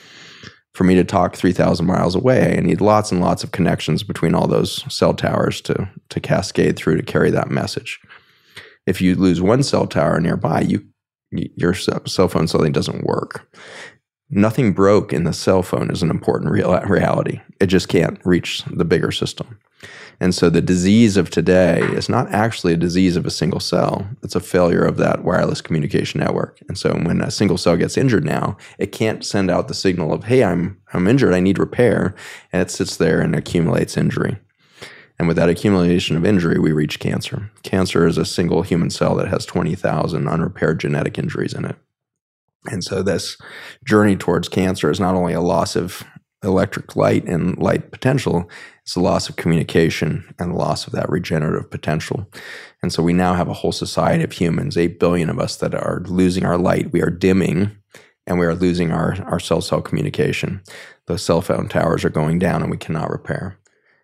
For me to talk three thousand miles away, I need lots and lots of connections between all those cell towers to, to cascade through to carry that message. If you lose one cell tower nearby, you your cell phone suddenly doesn't work. Nothing broke in the cell phone is an important real reality. It just can't reach the bigger system. And so the disease of today is not actually a disease of a single cell. It's a failure of that wireless communication network. And so when a single cell gets injured now, it can't send out the signal of, hey, I'm I'm injured, I need repair. And it sits there and accumulates injury. And with that accumulation of injury, we reach cancer. Cancer is a single human cell that has twenty thousand unrepaired genetic injuries in it. And so this journey towards cancer is not only a loss of electric light and light potential, it's a loss of communication and the loss of that regenerative potential. And so we now have a whole society of humans, eight billion of us, that are losing our light. We are dimming and we are losing our, our cell-cell communication. The cell phone towers are going down and we cannot repair.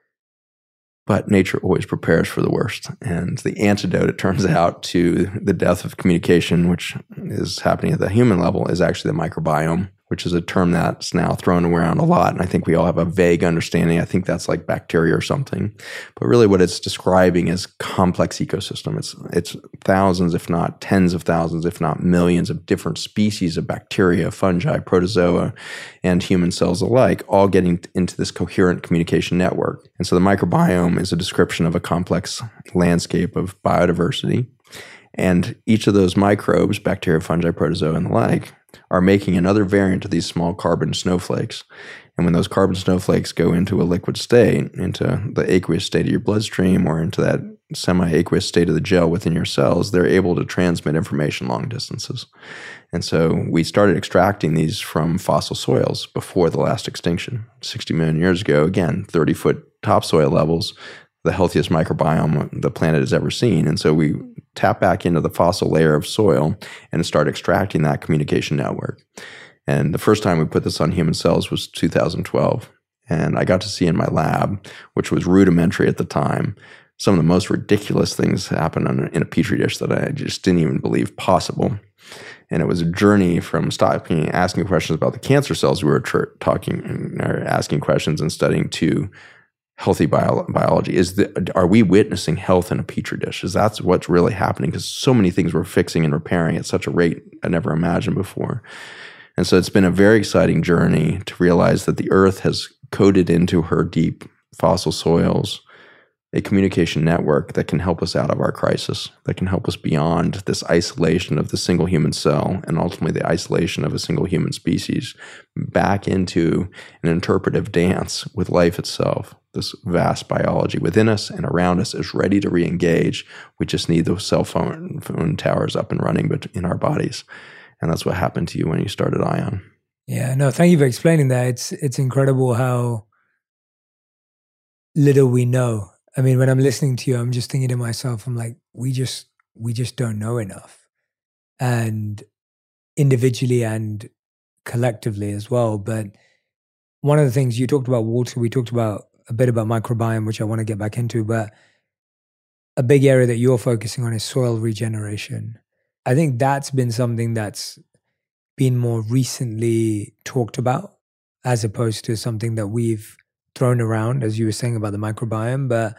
But nature always prepares for the worst. And the antidote, it turns out, to the death of communication, which is happening at the human level, is actually the microbiome, which is a term that's now thrown around a lot. And I think we all have a vague understanding. I think that's like bacteria or something. But really what it's describing is complex ecosystem. It's, it's thousands, if not tens of thousands, if not millions of different species of bacteria, fungi, protozoa, and human cells alike, all getting into this coherent communication network. And so the microbiome is a description of a complex landscape of biodiversity. And each of those microbes, bacteria, fungi, protozoa, and the like, are making another variant of these small carbon snowflakes. And when those carbon snowflakes go into a liquid state, into the aqueous state of your bloodstream or into that semi-aqueous state of the gel within your cells, they're able to transmit information long distances. And so we started extracting these from fossil soils before the last extinction. sixty million years ago, again, thirty-foot topsoil levels, the healthiest microbiome the planet has ever seen. And so we tap back into the fossil layer of soil and start extracting that communication network. And the first time we put this on human cells was two thousand twelve. And I got to see in my lab, which was rudimentary at the time, some of the most ridiculous things happen in a Petri dish that I just didn't even believe possible. And it was a journey from stopping asking questions about the cancer cells we were tr- talking or asking questions and studying to healthy bio- biology. Is the, are we witnessing health in a Petri dish? Is that what's really happening? Because so many things we're fixing and repairing at such a rate I never imagined before. And so it's been a very exciting journey to realize that the earth has coded into her deep fossil soils a communication network that can help us out of our crisis, that can help us beyond this isolation of the single human cell and ultimately the isolation of a single human species back into an interpretive dance with life itself. This vast biology within us and around us is ready to re-engage. We just need those cell phone, phone towers up and running in our bodies. And that's what happened to you when you started ION. Yeah, no, thank you for explaining that. It's it's incredible how little we know. I mean, when I'm listening to you, I'm just thinking to myself, I'm like, we just we just don't know enough. And individually and collectively as well. But one of the things you talked about water, we talked about a bit about microbiome, which I want to get back into, but a big area that you're focusing on is soil regeneration. I think that's been something that's been more recently talked about as opposed to something that we've thrown around, as you were saying about the microbiome. But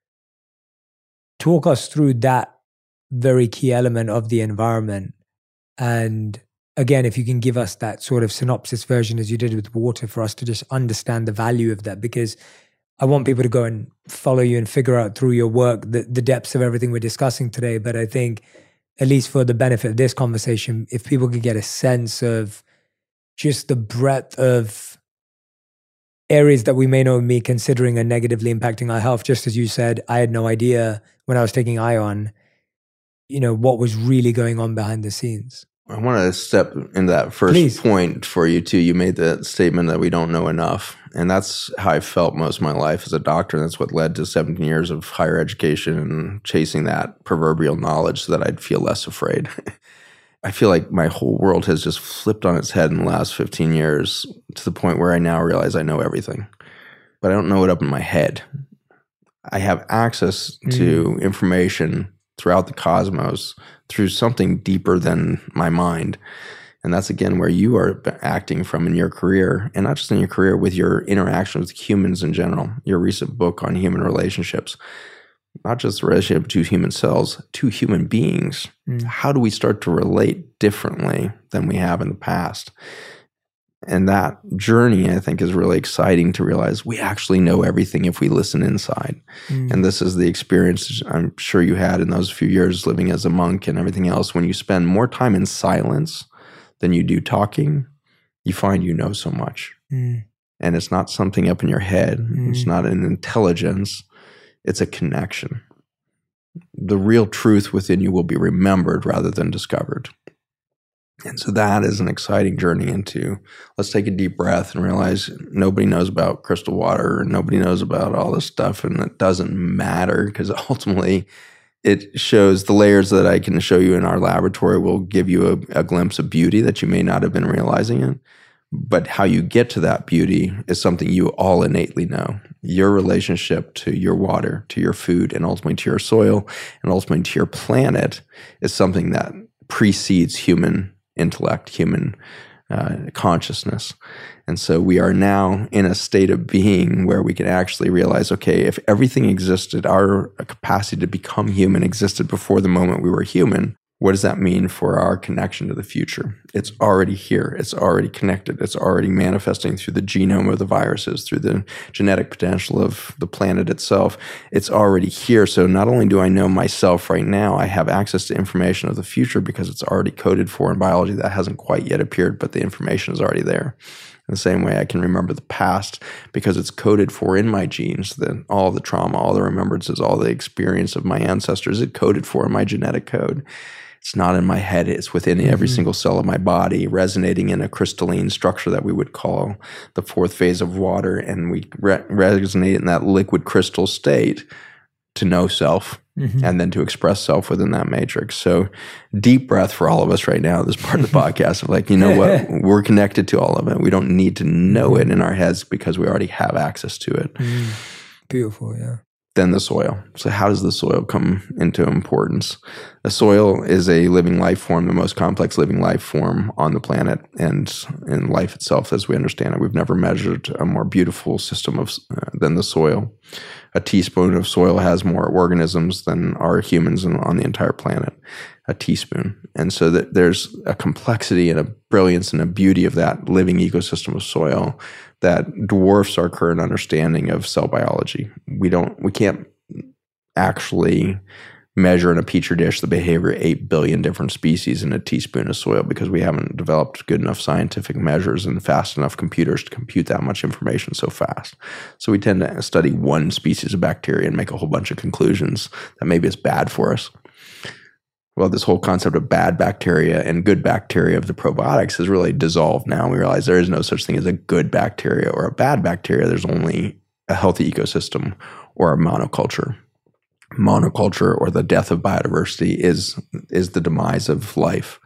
talk us through that very key element of the environment. And again, if you can give us that sort of synopsis version as you did with water for us to just understand the value of that, because I want people to go and follow you and figure out through your work the, the depths of everything we're discussing today. But I think, at least for the benefit of this conversation, if people could get a sense of just the breadth of areas that we may not be considering are negatively impacting our health. Just as you said, I had no idea when I was taking ION, you know, what was really going on behind the scenes. I want to step into that first Please. point for you too. You made the statement that we don't know enough. And that's how I felt most of my life as a doctor. That's what led to seventeen years of higher education and chasing that proverbial knowledge so that I'd feel less afraid. I feel like my whole world has just flipped on its head in the last fifteen years to the point where I now realize I know everything, but I don't know it up in my head. I have access mm. to information throughout the cosmos through something deeper than my mind. And that's, again, where you are acting from in your career, and not just in your career, with your interaction with humans in general. Your recent book on human relationships, not just the relationship to human cells, to human beings. Mm. How do we start to relate differently than we have in the past? And that journey, I think, is really exciting to realize we actually know everything if we listen inside. Mm. And this is the experience I'm sure you had in those few years living as a monk and everything else. When you spend more time in silence than you do talking, you find you know so much. Mm. And it's not something up in your head. Mm. It's not an intelligence. It's a connection. The real truth within you will be remembered rather than discovered. And so that is an exciting journey into, let's take a deep breath and realize nobody knows about crystal water and nobody knows about all this stuff, and it doesn't matter because ultimately it shows the layers that I can show you in our laboratory will give you a, a glimpse of beauty that you may not have been realizing it. But how you get to that beauty is something you all innately know. Your relationship to your water, to your food, and ultimately to your soil, and ultimately to your planet is something that precedes human intellect, human uh, consciousness. And so we are now in a state of being where we can actually realize, okay, if everything existed, our capacity to become human existed before the moment we were human, what does that mean for our connection to the future? It's already here. It's already connected. It's already manifesting through the genome of the viruses, through the genetic potential of the planet itself. It's already here. So not only do I know myself right now, I have access to information of the future because it's already coded for in biology that hasn't quite yet appeared, but the information is already there. In the same way I can remember the past because it's coded for in my genes, that all the trauma, all the remembrances, all the experience of my ancestors, it's coded for in my genetic code. It's not in my head. It's within every mm-hmm. single cell of my body, resonating in a crystalline structure that we would call the fourth phase of water. And we re- resonate in that liquid crystal state to know self Mm-hmm. and then to express self within that matrix. So deep breath for all of us right now, this part of the podcast of like, you know what, we're connected to all of it. We don't need to know it in our heads because we already have access to it. Mm. Beautiful, yeah. Then the soil. So how does the soil come into importance? The soil is a living life form, the most complex living life form on the planet and in life itself as we understand it. We've never measured a more beautiful system of uh, than the soil. A teaspoon of soil has more organisms than are humans on the entire planet. A teaspoon. And so that there's a complexity and a brilliance and a beauty of that living ecosystem of soil that dwarfs our current understanding of cell biology. We don't, we can't actually measure in a petri dish the behavior of eight billion different species in a teaspoon of soil because we haven't developed good enough scientific measures and fast enough computers to compute that much information so fast. So we tend to study one species of bacteria and make a whole bunch of conclusions that maybe it's bad for us. Well, this whole concept of bad bacteria and good bacteria of the probiotics is really dissolved now. We realize there is no such thing as a good bacteria or a bad bacteria. There's only a healthy ecosystem or a monoculture. Monoculture or the death of biodiversity is, is the demise of life.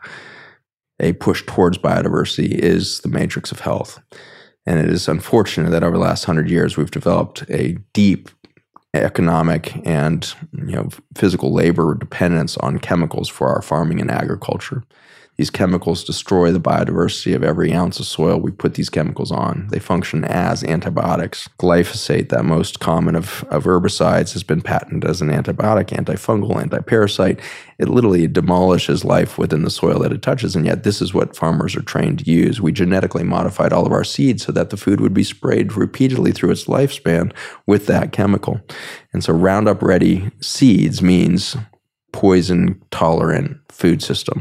A push towards biodiversity is the matrix of health. And it is unfortunate that over the last hundred years, we've developed a deep economic and you know physical labor dependence on chemicals for our farming and agriculture. These chemicals destroy the biodiversity of every ounce of soil we put these chemicals on. They function as antibiotics. Glyphosate, that most common of, of herbicides, has been patented as an antibiotic, antifungal, antiparasite. It literally demolishes life within the soil that it touches, and yet this is what farmers are trained to use. We genetically modified all of our seeds so that the food would be sprayed repeatedly through its lifespan with that chemical. And so Roundup Ready seeds means poison-tolerant food system.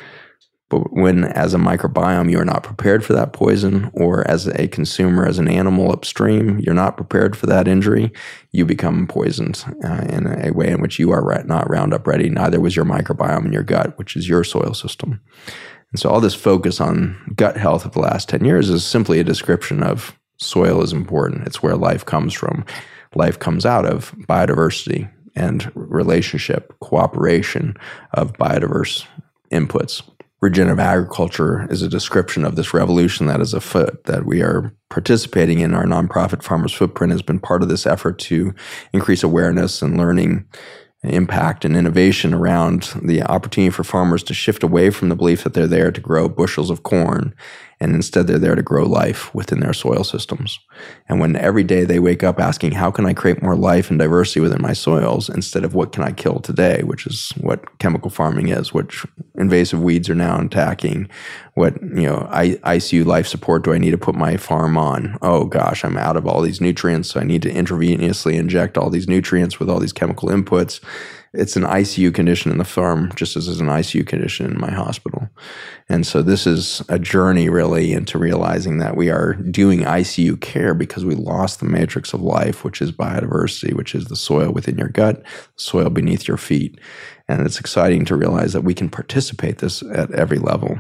But when, as a microbiome, you're not prepared for that poison, or as a consumer, as an animal upstream, you're not prepared for that injury, you become poisoned uh, in a way in which you are not Roundup Ready. Neither was your microbiome in your gut, which is your soil system. And so all this focus on gut health of the last ten years is simply a description of soil is important. It's where life comes from. Life comes out of biodiversity and relationship, cooperation of biodiverse inputs. Regenerative agriculture is a description of this revolution that is afoot, that we are participating in. Our nonprofit Farmers Footprint has been part of this effort to increase awareness and learning, impact, and innovation around the opportunity for farmers to shift away from the belief that they're there to grow bushels of corn, and instead they're there to grow life within their soil systems. And when every day they wake up asking, how can I create more life and diversity within my soils, instead of what can I kill today, which is what chemical farming is, which invasive weeds are now attacking, what, you know, I, I C U life support do I need to put my farm on? Oh gosh, I'm out of all these nutrients, so I need to intravenously inject all these nutrients with all these chemical inputs. It's an I C U condition in the farm, just as it's an I C U condition in my hospital. And so this is a journey really into realizing that we are doing I C U care because we lost the matrix of life, which is biodiversity, which is the soil within your gut, soil beneath your feet. And it's exciting to realize that we can participate this at every level.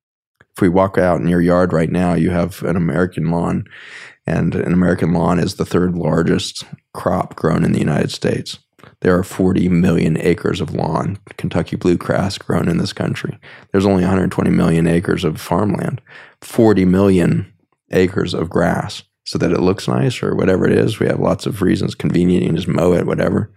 If we walk out in your yard right now, you have an American lawn, and an American lawn is the third largest crop grown in the United States. There are forty million acres of lawn, Kentucky bluegrass, grown in this country. There's only one hundred twenty million acres of farmland, forty million acres of grass, so that it looks nice or whatever it is. We have lots of reasons, convenient, you can just mow it, whatever.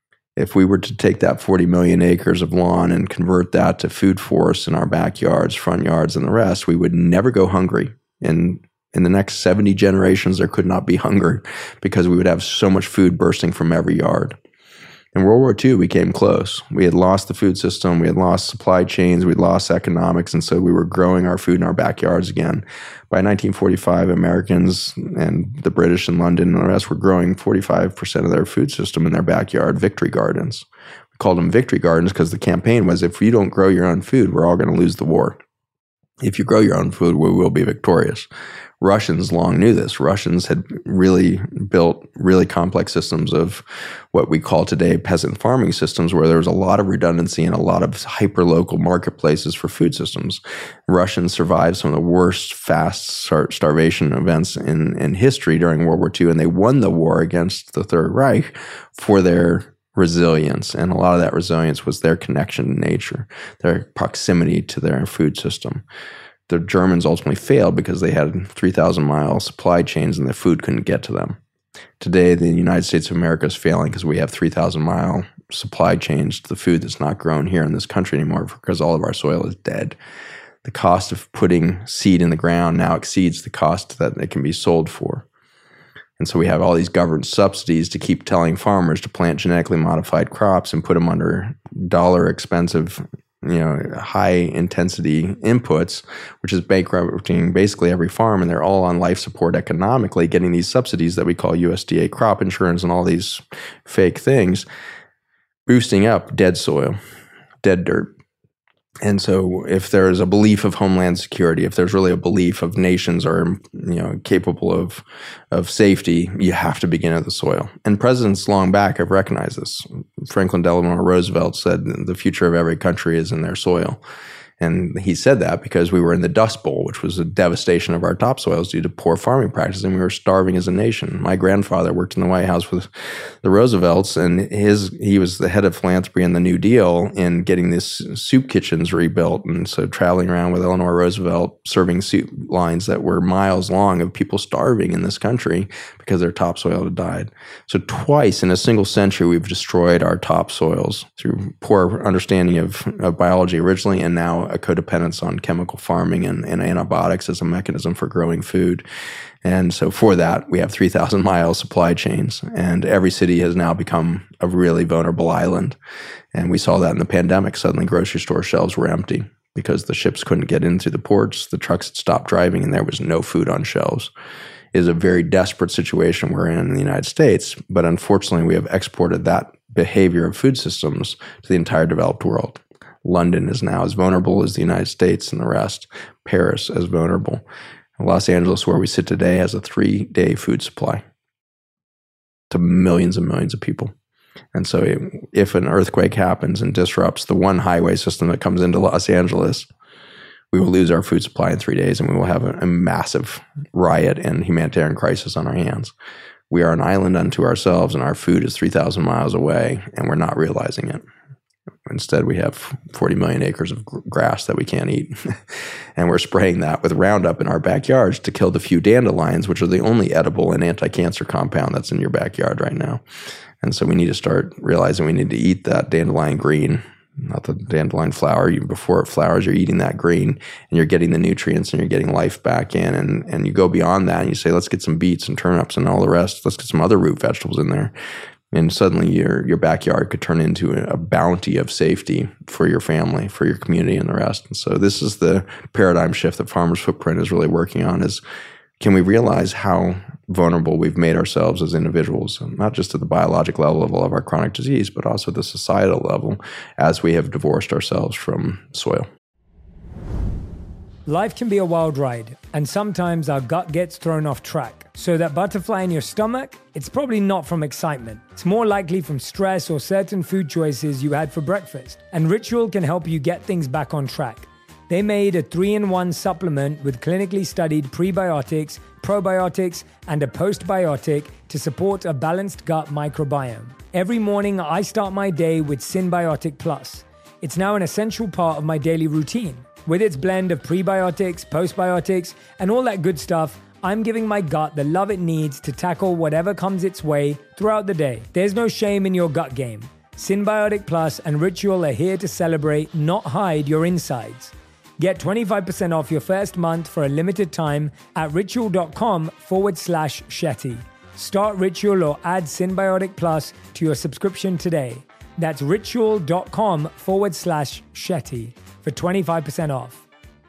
If we were to take that forty million acres of lawn and convert that to food forests in our backyards, front yards, and the rest, we would never go hungry. And in the next seventy generations, there could not be hunger because we would have so much food bursting from every yard. In World War Two, we came close. We had lost the food system. We had lost supply chains. We lost economics. And so we were growing our food in our backyards again. By nineteen forty-five, Americans and the British in London and the rest were growing forty-five percent of their food system in their backyard, victory gardens. We called them victory gardens because the campaign was, if you don't grow your own food, we're all going to lose the war. If you grow your own food, we will be victorious. Russians long knew this. Russians had really built really complex systems of what we call today peasant farming systems, where there was a lot of redundancy and a lot of hyper-local marketplaces for food systems. Russians survived some of the worst fast star- starvation events in, in history during World War Two, and they won the war against the Third Reich for their resilience. And a lot of that resilience was their connection to nature, their proximity to their food system. The Germans ultimately failed because they had three thousand mile supply chains and the food couldn't get to them. Today, the United States of America is failing because we have three thousand mile supply chains to the food that's not grown here in this country anymore because all of our soil is dead. The cost of putting seed in the ground now exceeds the cost that it can be sold for. And so we have all these government subsidies to keep telling farmers to plant genetically modified crops and put them under dollar expensive, you know, high intensity inputs, which is bankrupting basically every farm. And they're all on life support economically, getting these subsidies that we call U S D A crop insurance and all these fake things, boosting up dead soil, dead dirt. And so if there's a belief of homeland security, if there's really a belief of nations are, you know, capable of of safety, you have to begin at the soil. And presidents long back have recognized this. Franklin Delano Roosevelt said the future of every country is in their soil. And he said that because we were in the Dust Bowl, which was a devastation of our topsoils due to poor farming practices, and we were starving as a nation. My grandfather worked in the White House with the Roosevelts, and his he was the head of philanthropy in the New Deal in getting these soup kitchens rebuilt. And so traveling around with Eleanor Roosevelt, serving soup lines that were miles long of people starving in this country because their topsoil had died. So twice in a single century, we've destroyed our topsoils through poor understanding of, of biology originally, and now a codependence on chemical farming and, and antibiotics as a mechanism for growing food. And so for that, we have three thousand mile supply chains, and every city has now become a really vulnerable island. And we saw that in the pandemic. Suddenly grocery store shelves were empty because the ships couldn't get in through the ports, the trucks had stopped driving, and there was no food on shelves. It is a very desperate situation we're in in the United States, but unfortunately we have exported that behavior of food systems to the entire developed world. London is now as vulnerable as the United States and the rest. Paris as vulnerable. Los Angeles, where we sit today, has a three-day food supply to millions and millions of people. And so if an earthquake happens and disrupts the one highway system that comes into Los Angeles, we will lose our food supply in three days and we will have a, a massive riot and humanitarian crisis on our hands. We are an island unto ourselves, and our food is three thousand miles away, and we're not realizing it. Instead, we have forty million acres of grass that we can't eat. And we're spraying that with Roundup in our backyards to kill the few dandelions, which are the only edible and anti-cancer compound that's in your backyard right now. And so we need to start realizing we need to eat that dandelion green, not the dandelion flower. You, before it flowers, you're eating that green, and you're getting the nutrients and you're getting life back in. And, and you go beyond that and you say, let's get some beets and turnips and all the rest. Let's get some other root vegetables in there. And suddenly your your backyard could turn into a bounty of safety for your family, for your community, and the rest. And so this is the paradigm shift that Farmers Footprint is really working on, is can we realize how vulnerable we've made ourselves as individuals, not just at the biologic level of all of our chronic disease, but also at the societal level as we have divorced ourselves from soil. Life can be a wild ride, and sometimes our gut gets thrown off track. So that butterfly in your stomach, it's probably not from excitement. It's more likely from stress or certain food choices you had for breakfast. And Ritual can help you get things back on track. They made a three-in-one supplement with clinically studied prebiotics, probiotics, and a postbiotic to support a balanced gut microbiome. Every morning, I start my day with Synbiotic Plus. It's now an essential part of my daily routine. With its blend of prebiotics, postbiotics, and all that good stuff, I'm giving my gut the love it needs to tackle whatever comes its way throughout the day. There's no shame in your gut game. Synbiotic Plus and Ritual are here to celebrate, not hide your insides. Get twenty-five percent off your first month for a limited time at ritual.com forward slash Shetty. Start Ritual or add Synbiotic Plus to your subscription today. That's ritual.com forward slash Shetty for twenty-five percent off.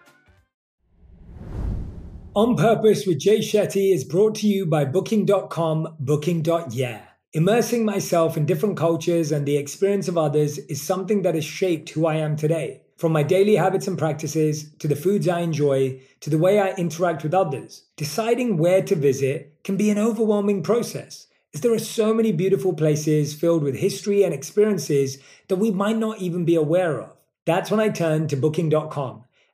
On Purpose with Jay Shetty is brought to you by booking dot com, booking dot yeah. Immersing myself in different cultures and the experience of others is something that has shaped who I am today. From my daily habits and practices, to the foods I enjoy, to the way I interact with others. Deciding where to visit can be an overwhelming process, as there are so many beautiful places filled with history and experiences that we might not even be aware of. That's when I turned to booking dot com.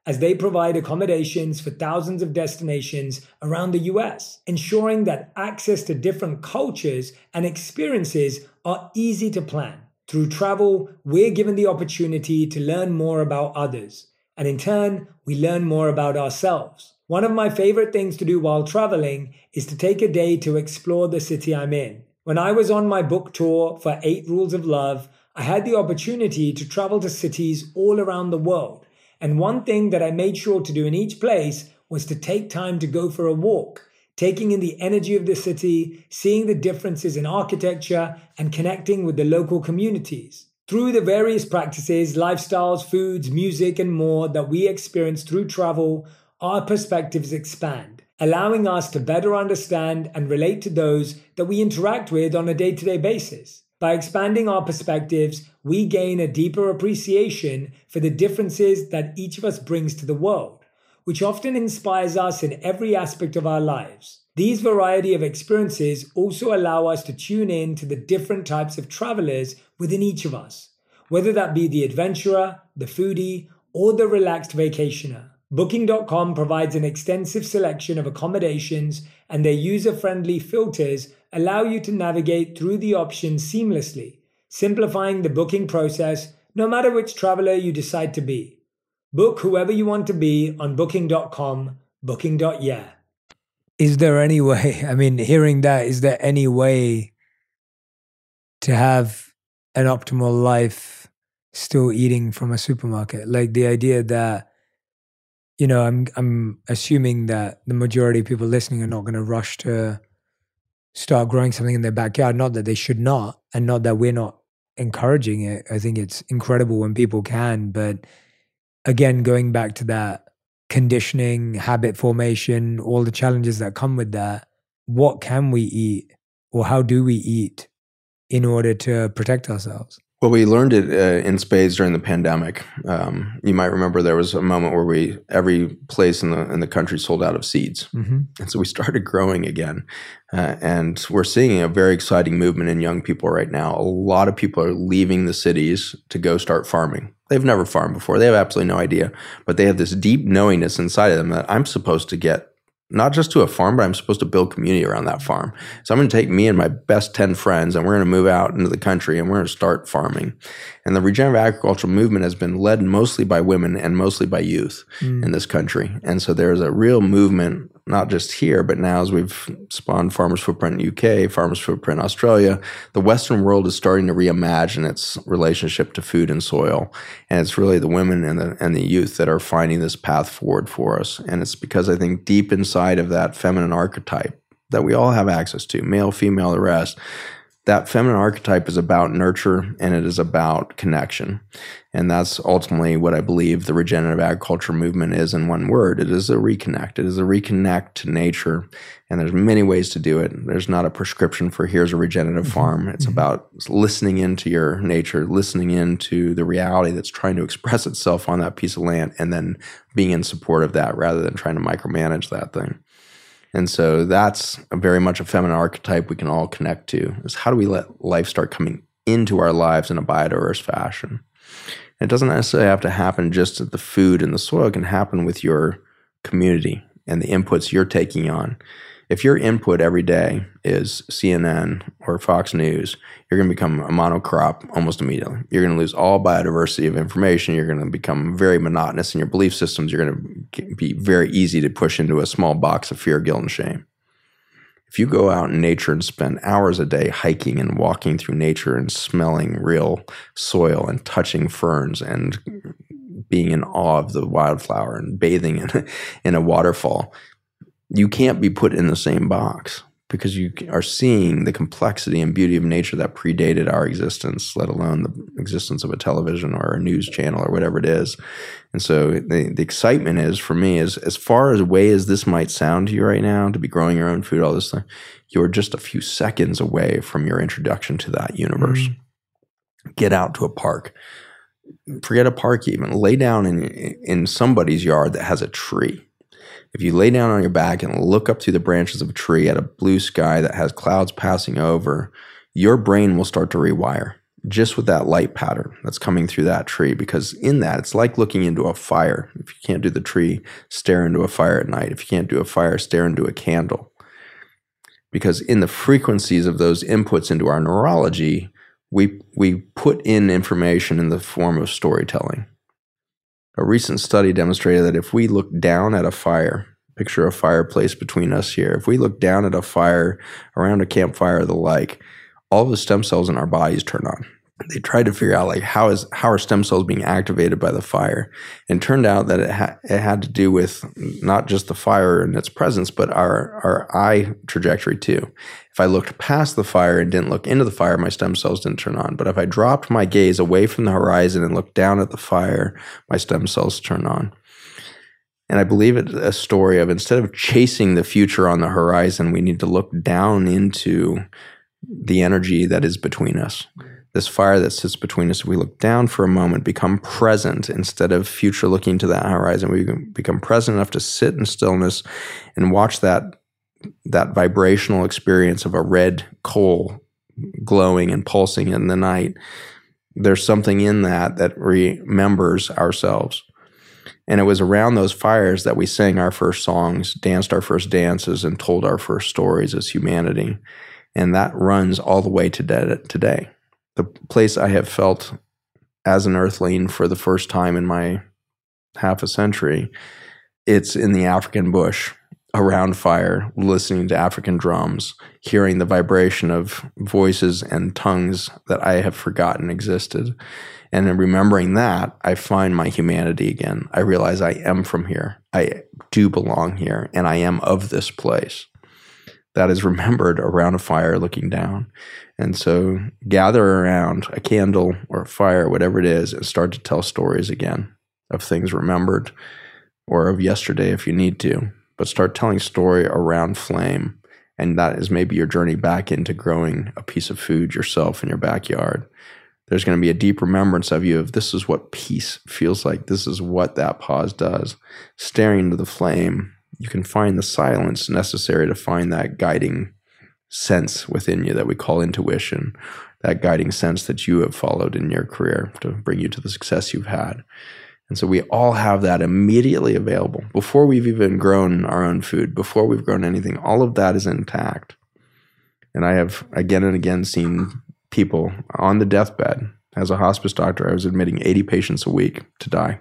as they provide accommodations for thousands of destinations around the U S, ensuring that access to different cultures and experiences are easy to plan. Through travel, we're given the opportunity to learn more about others, and in turn, we learn more about ourselves. One of my favorite things to do while traveling is to take a day to explore the city I'm in. When I was on my book tour for Eight Rules of Love, I had the opportunity to travel to cities all around the world. And one thing that I made sure to do in each place was to take time to go for a walk, taking in the energy of the city, seeing the differences in architecture, and connecting with the local communities. Through the various practices, lifestyles, foods, music, and more that we experience through travel, our perspectives expand, allowing us to better understand and relate to those that we interact with on a day-to-day basis. By expanding our perspectives, we gain a deeper appreciation for the differences that each of us brings to the world, which often inspires us in every aspect of our lives. These variety of experiences also allow us to tune in to the different types of travelers within each of us, whether that be the adventurer, the foodie, or the relaxed vacationer. Booking dot com provides an extensive selection of accommodations, and their user-friendly filters allow you to navigate through the options seamlessly, simplifying the booking process no matter which traveler you decide to be. Book whoever you want to be on Booking dot com, Booking. Yeah. Is there any way, I mean, hearing that, is there any way to have an optimal life still eating from a supermarket? Like the idea that, you know, I'm I'm assuming that the majority of people listening are not going to rush to start growing something in their backyard. Not that they should not, and not that we're not encouraging it. I think it's incredible when people can. But again, going back to that conditioning, habit formation, all the challenges that come with that, what can we eat or how do we eat in order to protect ourselves? Well, we learned it uh, in spades during the pandemic. Um, you might remember there was a moment where we every place in the in the country sold out of seeds, mm-hmm. and so we started growing again. Uh, and we're seeing a very exciting movement in young people right now. A lot of people are leaving the cities to go start farming. They've never farmed before. They have absolutely no idea, but they have this deep knowingness inside of them that I'm supposed to get not just to a farm, but I'm supposed to build community around that farm. So I'm going to take me and my best ten friends, and we're going to move out into the country, and we're going to start farming. And the regenerative agricultural movement has been led mostly by women and mostly by youth mm. in this country. And so there's a real movement, not just here, but now as we've spawned Farmers Footprint U K, Farmers Footprint Australia, the Western world is starting to reimagine its relationship to food and soil. And it's really the women and the and the youth that are finding this path forward for us. And it's because I think deep inside of that feminine archetype that we all have access to, male, female, the rest, that feminine archetype is about nurture and it is about connection. And that's ultimately what I believe the regenerative agriculture movement is in one word. It is a reconnect. It is a reconnect to nature. And there's many ways to do it. There's not a prescription for here's a regenerative farm. It's mm-hmm. about listening into your nature, listening into the reality that's trying to express itself on that piece of land, and then being in support of that rather than trying to micromanage that thing. And so that's a very much a feminine archetype we can all connect to, is how do we let life start coming into our lives in a biodiverse fashion? And it doesn't necessarily have to happen just at the food and the soil. It can happen with your community and the inputs you're taking on. If your input every day is C N N or Fox News, you're going to become a monocrop almost immediately. You're going to lose all biodiversity of information. You're going to become very monotonous in your belief systems. You're going to be very easy to push into a small box of fear, guilt, and shame. If you go out in nature and spend hours a day hiking and walking through nature and smelling real soil and touching ferns and being in awe of the wildflower and bathing in, in a waterfall, you can't be put in the same box because you are seeing the complexity and beauty of nature that predated our existence, let alone the existence of a television or a news channel or whatever it is. And so the, the excitement is, for me, is as far as way as this might sound to you right now, to be growing your own food, all this thing, you're just a few seconds away from your introduction to that universe. Mm-hmm. Get out to a park. Forget a park even. Lay down in in somebody's yard that has a tree. If you lay down on your back and look up through the branches of a tree at a blue sky that has clouds passing over, your brain will start to rewire. just with that light pattern that's coming through that tree, because in that, it's like looking into a fire. If you can't do the tree, stare into a fire at night. If you can't do a fire, stare into a candle. Because in the frequencies of those inputs into our neurology, we we put in information in the form of storytelling. A recent study demonstrated that if we look down at a fire, picture a fireplace between us here, if we look down at a fire, around a campfire or the like, all the stem cells in our bodies turn on. They tried to figure out like how is how are stem cells being activated by the fire, and it turned out that it, ha- it had to do with not just the fire and its presence, but our our eye trajectory too. If I looked past the fire and didn't look into the fire, my stem cells didn't turn on. But if I dropped my gaze away from the horizon and looked down at the fire, my stem cells turn on. And I believe it's a story of, instead of chasing the future on the horizon, we need to look down into the energy that is between us. This fire that sits between us, we look down for a moment, become present instead of future looking to that horizon. We become present enough to sit in stillness and watch that, that vibrational experience of a red coal glowing and pulsing in the night. There's something in that that remembers ourselves. And it was around those fires that we sang our first songs, danced our first dances, and told our first stories as humanity. And that runs all the way to today. The place I have felt as an earthling for the first time in my half a century, it's in the African bush, around fire, listening to African drums, hearing the vibration of voices and tongues that I have forgotten existed. And in remembering that, I find my humanity again. I realize I am from here. I do belong here, and I am of this place. That is remembered around a fire looking down. And so gather around a candle or a fire, whatever it is, and start to tell stories again of things remembered, or of yesterday if you need to. But start telling story around flame. And that is maybe your journey back into growing a piece of food yourself in your backyard. There's going to be a deep remembrance of you of, this is what peace feels like. This is what that pause does. Staring into the flame, you can find the silence necessary to find that guiding sense within you that we call intuition, that guiding sense that you have followed in your career to bring you to the success you've had. And so we all have that immediately available before we've even grown our own food, before we've grown anything. All of that is intact. And I have again and again seen people on the deathbed. As a hospice doctor, I was admitting eighty patients a week to die.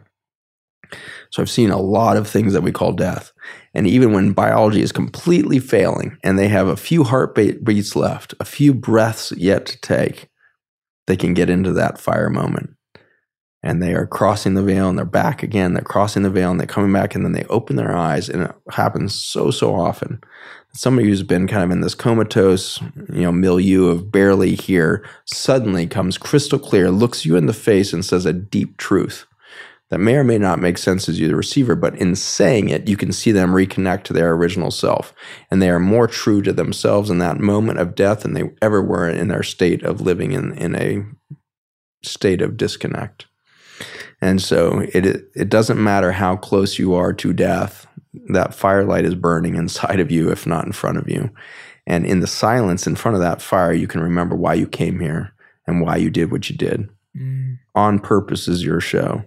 So I've seen a lot of things that we call death. And even when biology is completely failing and they have a few heartbeats left, a few breaths yet to take, they can get into that fire moment. And they are crossing the veil and they're back again. They're crossing the veil and they're coming back, and then they open their eyes. And it happens so, so often. Somebody who's been kind of in this comatose, you know, milieu of barely here suddenly comes crystal clear, looks you in the face and says a deep truth that may or may not make sense as you, the receiver, but in saying it, you can see them reconnect to their original self. And they are more true to themselves in that moment of death than they ever were in their state of living in, in a state of disconnect. And so it it doesn't matter how close you are to death, that firelight is burning inside of you, if not in front of you. And in the silence in front of that fire, you can remember why you came here and why you did what you did. Mm. On Purpose is your show.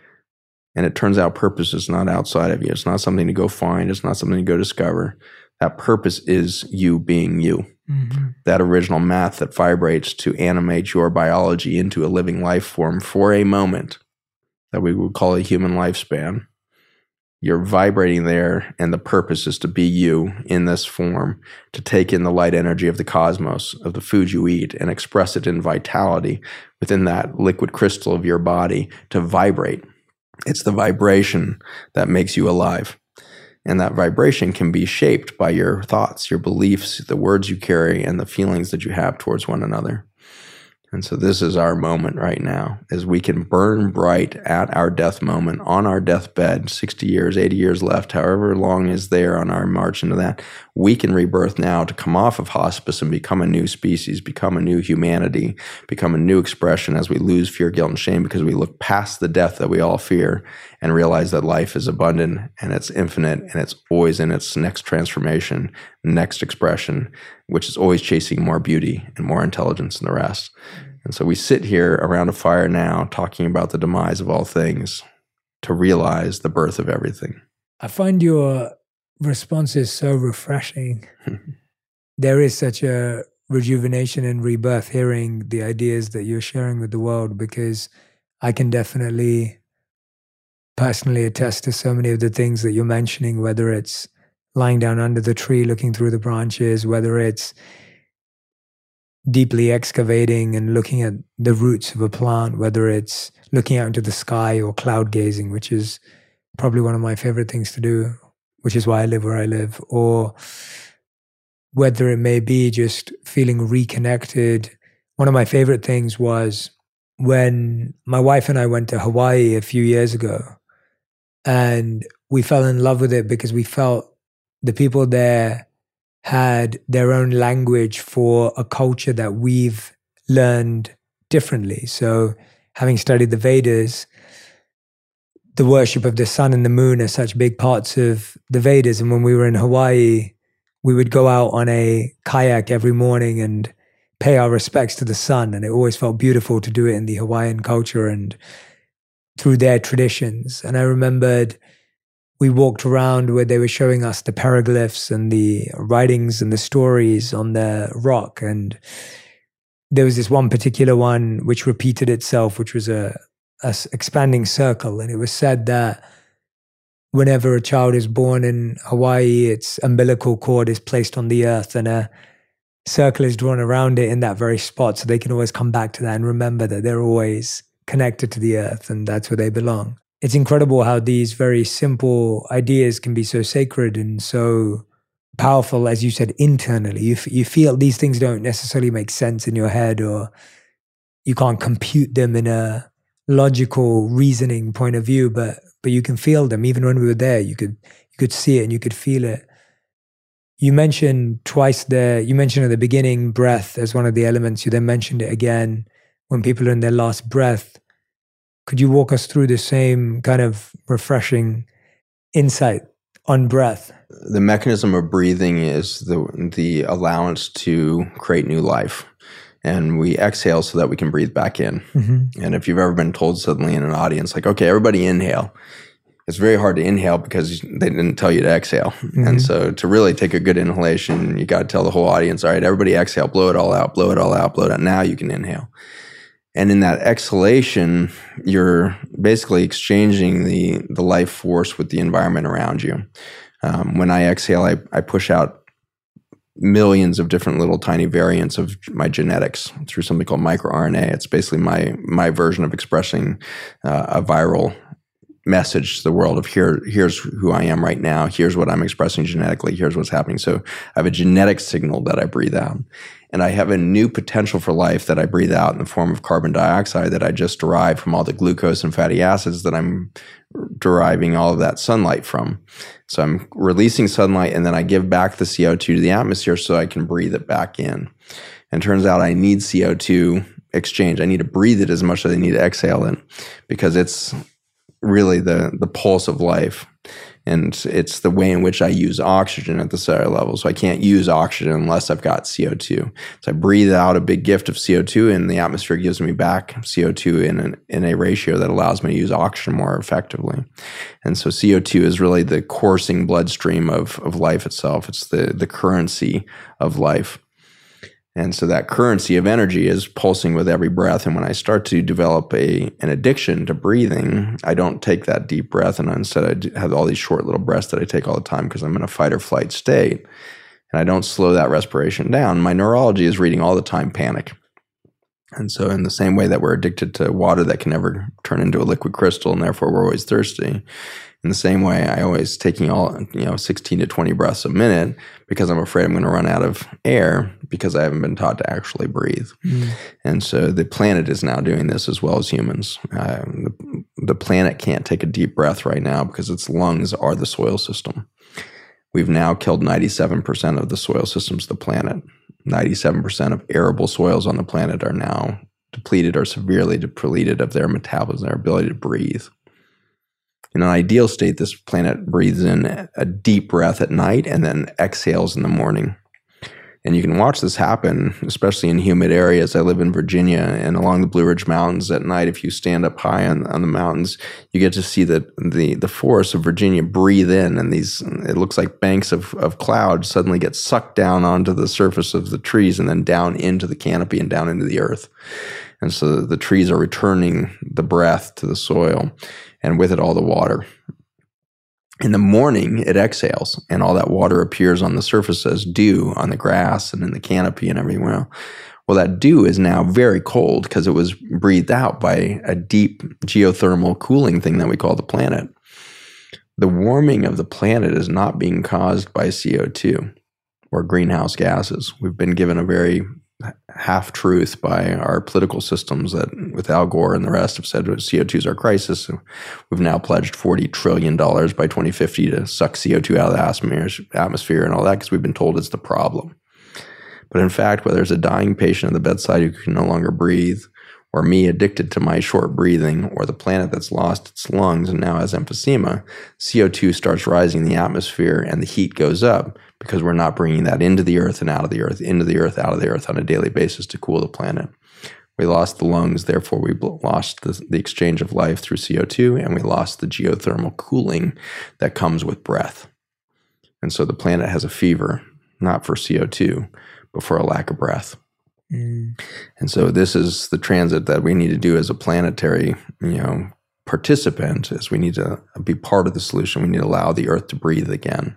And it turns out purpose is not outside of you. It's not something to go find. It's not something to go discover. That purpose is you being you. Mm-hmm. That original math that vibrates to animate your biology into a living life form for a moment that we would call a human lifespan. You're vibrating there, and the purpose is to be you in this form, to take in the light energy of the cosmos, of the food you eat, and express it in vitality within that liquid crystal of your body to vibrate. It's the vibration that makes you alive. And that vibration can be shaped by your thoughts, your beliefs, the words you carry, and the feelings that you have towards one another. And so this is our moment right now, as we can burn bright at our death moment, on our deathbed, sixty years, eighty years left, however long is there on our march into that. We can rebirth now to come off of hospice and become a new species, become a new humanity, become a new expression as we lose fear, guilt, and shame, because we look past the death that we all fear and realize that life is abundant and it's infinite and it's always in its next transformation, next expression, which is always chasing more beauty and more intelligence than the rest. And so we sit here around a fire now talking about the demise of all things to realize the birth of everything. I find your responses so refreshing. There is such a rejuvenation and rebirth hearing the ideas that you're sharing with the world, because I can definitely personally attest to so many of the things that you're mentioning, whether it's lying down under the tree, looking through the branches, whether it's deeply excavating and looking at the roots of a plant, whether it's looking out into the sky or cloud gazing, which is probably one of my favorite things to do, which is why I live where I live, or whether it may be just feeling reconnected. One of my favorite things was when my wife and I went to Hawaii a few years ago, and we fell in love with it because we felt the people there had their own language for a culture that we've learned differently. So having studied the Vedas, the worship of the sun and the moon are such big parts of the Vedas. And when we were in Hawaii, we would go out on a kayak every morning and pay our respects to the sun. And it always felt beautiful to do it in the Hawaiian culture and through their traditions. And I remembered we walked around where they were showing us the petroglyphs and the writings and the stories on the rock. And there was this one particular one which repeated itself, which was a, a s- expanding circle. And it was said that whenever a child is born in Hawaii, its umbilical cord is placed on the earth and a circle is drawn around it in that very spot, so they can always come back to that and remember that they're always connected to the earth and that's where they belong. It's incredible how these very simple ideas can be so sacred and so powerful, as you said, internally. You, f- you feel these things don't necessarily make sense in your head, or you can't compute them in a logical reasoning point of view, but but you can feel them. Even when we were there, you could you could see it and you could feel it. You mentioned twice there, you mentioned at the beginning breath as one of the elements. You then mentioned it again when people are in their last breath. Could you walk us through the same kind of refreshing insight on breath? The mechanism of breathing is the the allowance to create new life. And we exhale so that we can breathe back in. Mm-hmm. And if you've ever been told suddenly in an audience, like, okay, everybody inhale, it's very hard to inhale because they didn't tell you to exhale. Mm-hmm. And so to really take a good inhalation, you got to tell the whole audience, all right, everybody exhale, blow it all out, blow it all out, blow it out. Now you can inhale. And in that exhalation, you're basically exchanging the, the life force with the environment around you. Um, when I exhale, I, I push out millions of different little tiny variants of my genetics through something called microRNA. It's basically my my version of expressing uh, a viral message to the world of here, here's who I am right now. Here's what I'm expressing genetically. Here's what's happening. So I have a genetic signal that I breathe out. And I have a new potential for life that I breathe out in the form of carbon dioxide that I just derive from all the glucose and fatty acids that I'm deriving all of that sunlight from. So I'm releasing sunlight and then I give back the C O two to the atmosphere so I can breathe it back in. And it turns out I need C O two exchange. I need to breathe it as much as I need to exhale it because it's really the, the pulse of life. And it's the way in which I use oxygen at the cellular level. So I can't use oxygen unless I've got C O two. So I breathe out a big gift of C O two and the atmosphere gives me back C O two in, an, in a ratio that allows me to use oxygen more effectively. And so C O two is really the coursing bloodstream of, of life itself. It's the, the currency of life. And so that currency of energy is pulsing with every breath. And when I start to develop a an addiction to breathing, I don't take that deep breath. And instead I have all these short little breaths that I take all the time because I'm in a fight or flight state. And I don't slow that respiration down. My neurology is reading all the time panic. And so in the same way that we're addicted to water that can never turn into a liquid crystal and therefore we're always thirsty, in the same way I always taking all, you know, sixteen to twenty breaths a minute because I'm afraid I'm going to run out of air because I haven't been taught to actually breathe. Mm. And so the planet is now doing this as well as humans. Uh, the, the planet can't take a deep breath right now because its lungs are the soil system. We've now killed ninety-seven percent of the soil systems of the planet. ninety-seven percent of arable soils on the planet are now depleted or severely depleted of their metabolism, their ability to breathe. In an ideal state, this planet breathes in a deep breath at night and then exhales in the morning. And you can watch this happen, especially in humid areas. I live in Virginia, and along the Blue Ridge Mountains at night, if you stand up high on, on the mountains, you get to see the, the, the forests of Virginia breathe in, and these, it looks like banks of, of cloud suddenly get sucked down onto the surface of the trees and then down into the canopy and down into the earth. And so the trees are returning the breath to the soil, and with it all the water. In the morning, it exhales, and all that water appears on the surface as dew on the grass and in the canopy and everywhere. Well, that dew is now very cold because it was breathed out by a deep geothermal cooling thing that we call the planet. The warming of the planet is not being caused by C O two or greenhouse gases. We've been given a very half-truth by our political systems that, with Al Gore and the rest, have said C O two is our crisis. We've now pledged forty trillion dollars by twenty fifty to suck C O two out of the atmosphere and all that because we've been told it's the problem. But in fact, whether it's a dying patient at the bedside who can no longer breathe, or me addicted to my short breathing, or the planet that's lost its lungs and now has emphysema, C O two starts rising in the atmosphere and the heat goes up because we're not bringing that into the earth and out of the earth, into the earth, out of the earth on a daily basis to cool the planet. We lost the lungs, therefore we lost the, the exchange of life through C O two, and we lost the geothermal cooling that comes with breath. And so the planet has a fever, not for C O two, but for a lack of breath. Mm. And so this is the transit that we need to do as a planetary, you know, participant, is we need to be part of the solution. We need to allow the earth to breathe again.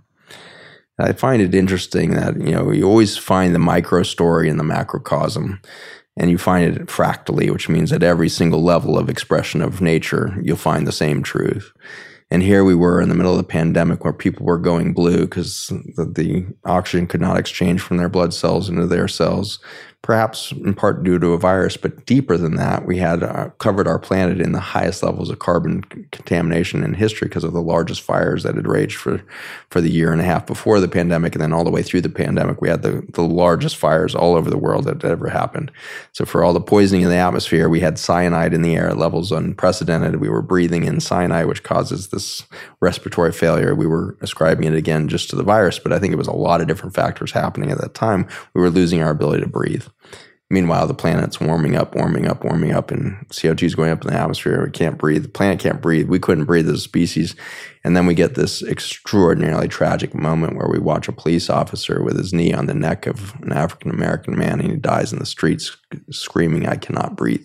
I find it interesting that, you know, you always find the micro story in the macrocosm, and you find it fractally, which means at every single level of expression of nature, you'll find the same truth. And here we were in the middle of the pandemic where people were going blue because the, the oxygen could not exchange from their blood cells into their cells, perhaps in part due to a virus. But deeper than that, we had uh, covered our planet in the highest levels of carbon c- contamination in history because of the largest fires that had raged for, for the year and a half before the pandemic. And then all the way through the pandemic, we had the, the largest fires all over the world that had ever happened. So for all the poisoning in the atmosphere, we had cyanide in the air at levels unprecedented. We were breathing in cyanide, which causes this respiratory failure. We were ascribing it again just to the virus, but I think it was a lot of different factors happening at that time. We were losing our ability to breathe. Meanwhile, the planet's warming up, warming up, warming up, and C O two is going up in the atmosphere. We can't breathe. The planet can't breathe. We couldn't breathe as a species. And then we get this extraordinarily tragic moment where we watch a police officer with his knee on the neck of an African-American man, and he dies in the streets screaming, "I cannot breathe."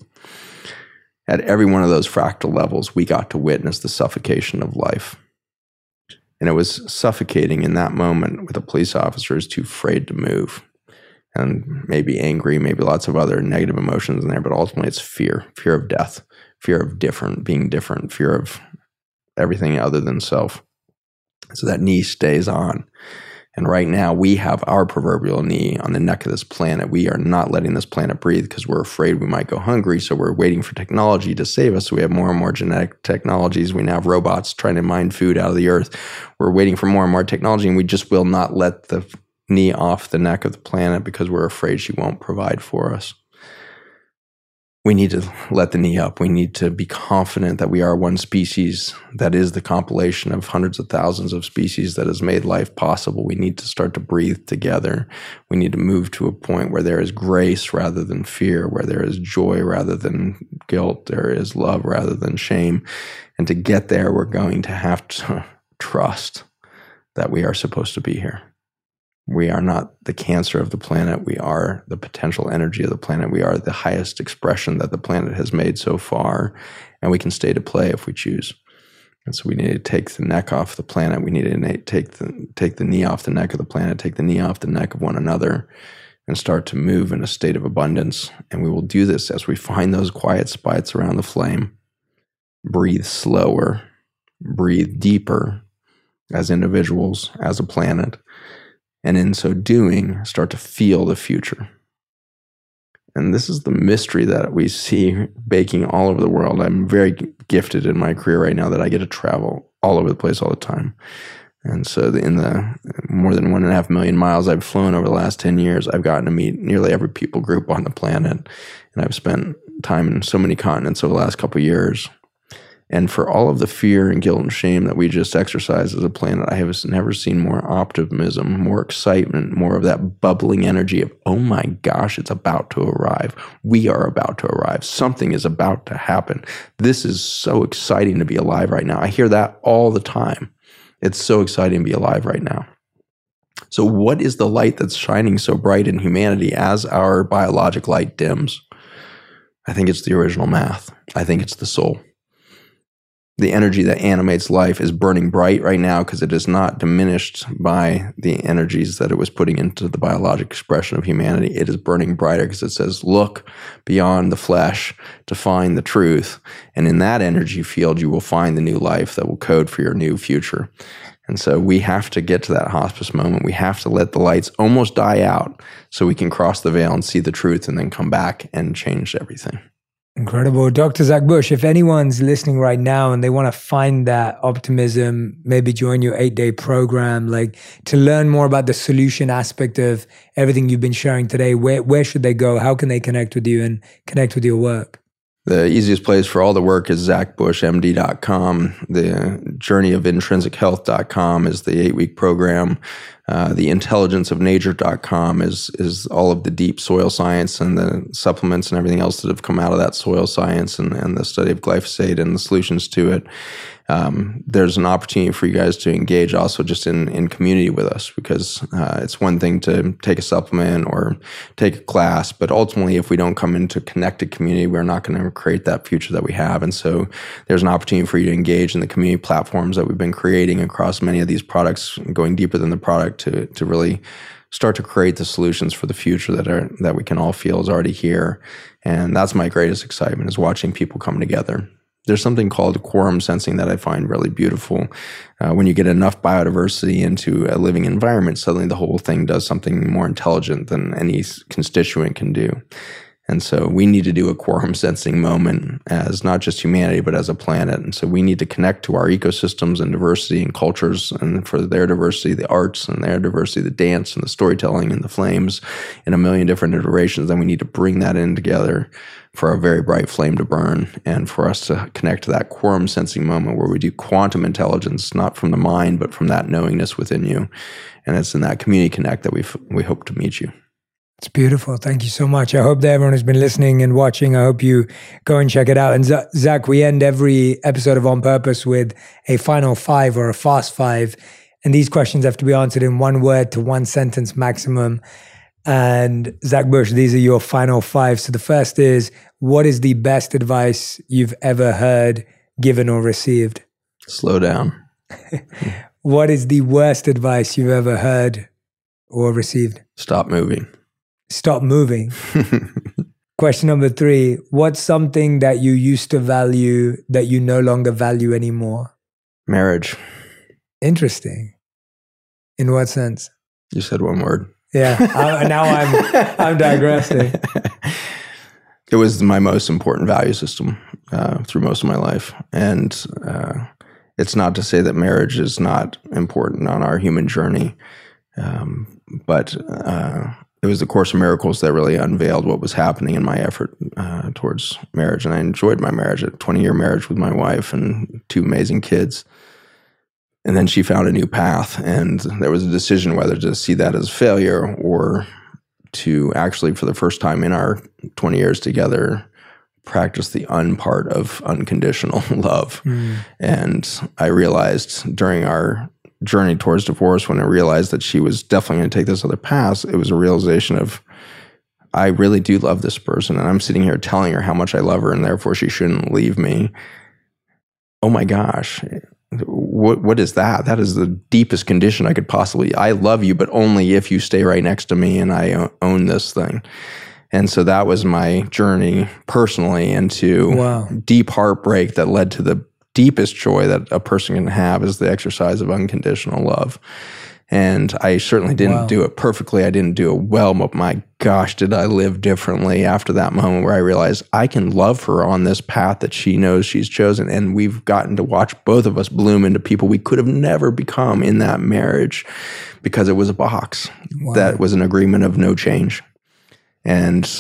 At every one of those fractal levels, we got to witness the suffocation of life. And it was suffocating in that moment with a police officer who's too afraid to move. And maybe angry, maybe lots of other negative emotions in there, but ultimately it's fear, fear of death, fear of different, being different, fear of everything other than self. So that knee stays on. And right now we have our proverbial knee on the neck of this planet. We are not letting this planet breathe because we're afraid we might go hungry. So we're waiting for technology to save us. So we have more and more genetic technologies. We now have robots trying to mine food out of the earth. We're waiting for more and more technology, and we just will not let the knee off the neck of the planet because we're afraid she won't provide for us. We need to let the knee up. We need to be confident that we are one species that is the compilation of hundreds of thousands of species that has made life possible. We need to start to breathe together. We need to move to a point where there is grace rather than fear, where there is joy rather than guilt, there is love rather than shame. And to get there, we're going to have to trust that we are supposed to be here. We are not the cancer of the planet. We are the potential energy of the planet. We are the highest expression that the planet has made so far, and we can stay to play if we choose. And so we need to take the neck off the planet. We need to take the, take the knee off the neck of the planet, take the knee off the neck of one another, and start to move in a state of abundance. And we will do this as we find those quiet spots around the flame. Breathe slower, breathe deeper as individuals, as a planet. And in so doing, start to feel the future. And this is the mystery that we see baking all over the world. I'm very gifted in my career right now that I get to travel all over the place all the time. And so in the more than one and a half million miles I've flown over the last ten years, I've gotten to meet nearly every people group on the planet. And I've spent time in so many continents over the last couple of years. And for all of the fear and guilt and shame that we just exercised as a planet, I have never seen more optimism, more excitement, more of that bubbling energy of, oh my gosh, it's about to arrive. We are about to arrive. Something is about to happen. This is so exciting to be alive right now. I hear that all the time. It's so exciting to be alive right now. So what is the light that's shining so bright in humanity as our biologic light dims? I think it's the original math. I think it's the soul. The energy that animates life is burning bright right now because it is not diminished by the energies that it was putting into the biologic expression of humanity. It is burning brighter because it says, look beyond the flesh to find the truth. And in that energy field, you will find the new life that will code for your new future. And so we have to get to that hospice moment. We have to let the lights almost die out so we can cross the veil and see the truth and then come back and change everything. Incredible. Doctor Zach Bush, if anyone's listening right now and they want to find that optimism, maybe join your eight-day program, like to learn more about the solution aspect of everything you've been sharing today, where, where should they go? How can they connect with you and connect with your work? The easiest place for all the work is zach bush m d dot com. The journey of intrinsic health dot com is the eight-week program. Uh, the intelligence of nature dot com is is all of the deep soil science and the supplements and everything else that have come out of that soil science and, and the study of glyphosate and the solutions to it. Um, there's an opportunity for you guys to engage also just in, in community with us, because uh, it's one thing to take a supplement or take a class, but ultimately if we don't come into connected community, we're not going to create that future that we have. And so there's an opportunity for you to engage in the community platforms that we've been creating across many of these products, going deeper than the product to, to really start to create the solutions for the future that are that we can all feel is already here. And that's my greatest excitement, is watching people come together. There's something called quorum sensing that I find really beautiful. Uh, when you get enough biodiversity into a living environment, suddenly the whole thing does something more intelligent than any constituent can do. And so we need to do a quorum sensing moment as not just humanity, but as a planet. And so we need to connect to our ecosystems and diversity and cultures, and for their diversity, the arts, and their diversity, the dance and the storytelling and the flames in a million different iterations. And we need to bring that in together for a very bright flame to burn, and for us to connect to that quorum sensing moment where we do quantum intelligence, not from the mind, but from that knowingness within you. And it's in that community connect that we we hope to meet you. It's beautiful. Thank you so much. I hope that everyone has been listening and watching. I hope you go and check it out. And Z- Zach, we end every episode of On Purpose with a final five or a fast five. And these questions have to be answered in one word to one sentence maximum. And Zach Bush, these are your final five. So the first is, what is the best advice you've ever heard, given, or received? Slow down. What is the worst advice you've ever heard or received? Stop moving. Stop moving. Question number three, what's something that you used to value that you no longer value anymore? Marriage. Interesting. In what sense? You said one word. Yeah. I, now I'm I'm digressing. It was my most important value system uh, through most of my life. And uh, it's not to say that marriage is not important on our human journey, um, but uh, it was the Course in Miracles that really unveiled what was happening in my effort uh, towards marriage. And I enjoyed my marriage, a twenty-year marriage with my wife and two amazing kids. And then she found a new path, and there was a decision whether to see that as failure or to actually, for the first time in our twenty years together, practice the un part of unconditional love. Mm. And I realized during our journey towards divorce, when I realized that she was definitely going to take this other path, it was a realization of, I really do love this person, and I'm sitting here telling her how much I love her, and therefore she shouldn't leave me. Oh my gosh. What what is that? That is the deepest condition I could possibly. I love you, but only if you stay right next to me and I own this thing. And so that was my journey personally into wow. deep heartbreak that led to the deepest joy that a person can have, is the exercise of unconditional love. And I certainly didn't wow. do it perfectly. I didn't do it well, but my gosh, did I live differently after that moment where I realized I can love her on this path that she knows she's chosen. And we've gotten to watch both of us bloom into people we could have never become in that marriage, because it was a box wow. that was an agreement of no change. And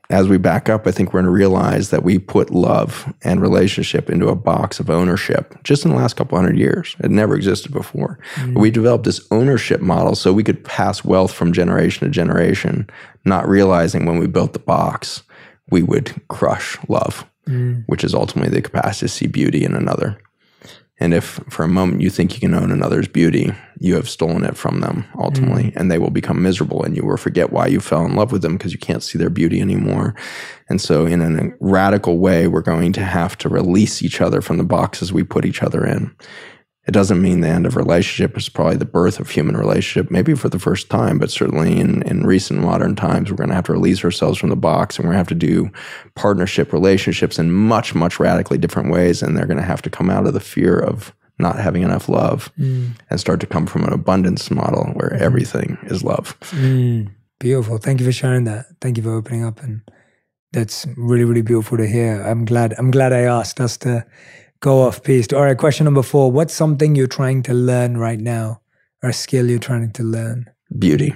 as we back up, I think we're going to realize that we put love and relationship into a box of ownership just in the last couple hundred years. It never existed before. Mm. We developed this ownership model so we could pass wealth from generation to generation, not realizing when we built the box, we would crush love, mm. which is ultimately the capacity to see beauty in another. And if for a moment you think you can own another's beauty, you have stolen it from them ultimately, mm. and they will become miserable, and you will forget why you fell in love with them because you can't see their beauty anymore. And so in a radical way, we're going to have to release each other from the boxes we put each other in. It doesn't mean the end of relationship. It's probably the birth of human relationship, maybe for the first time, but certainly in, in recent modern times, we're going to have to release ourselves from the box, and we're going to have to do partnership relationships in much, much radically different ways. And they're going to have to come out of the fear of not having enough love mm. and start to come from an abundance model where mm. everything is love. Mm. Beautiful. Thank you for sharing that. Thank you for opening up. And that's really, really beautiful to hear. I'm glad, I'm glad I asked us to go off piste. All right, question number four. What's something you're trying to learn right now, or a skill you're trying to learn? Beauty.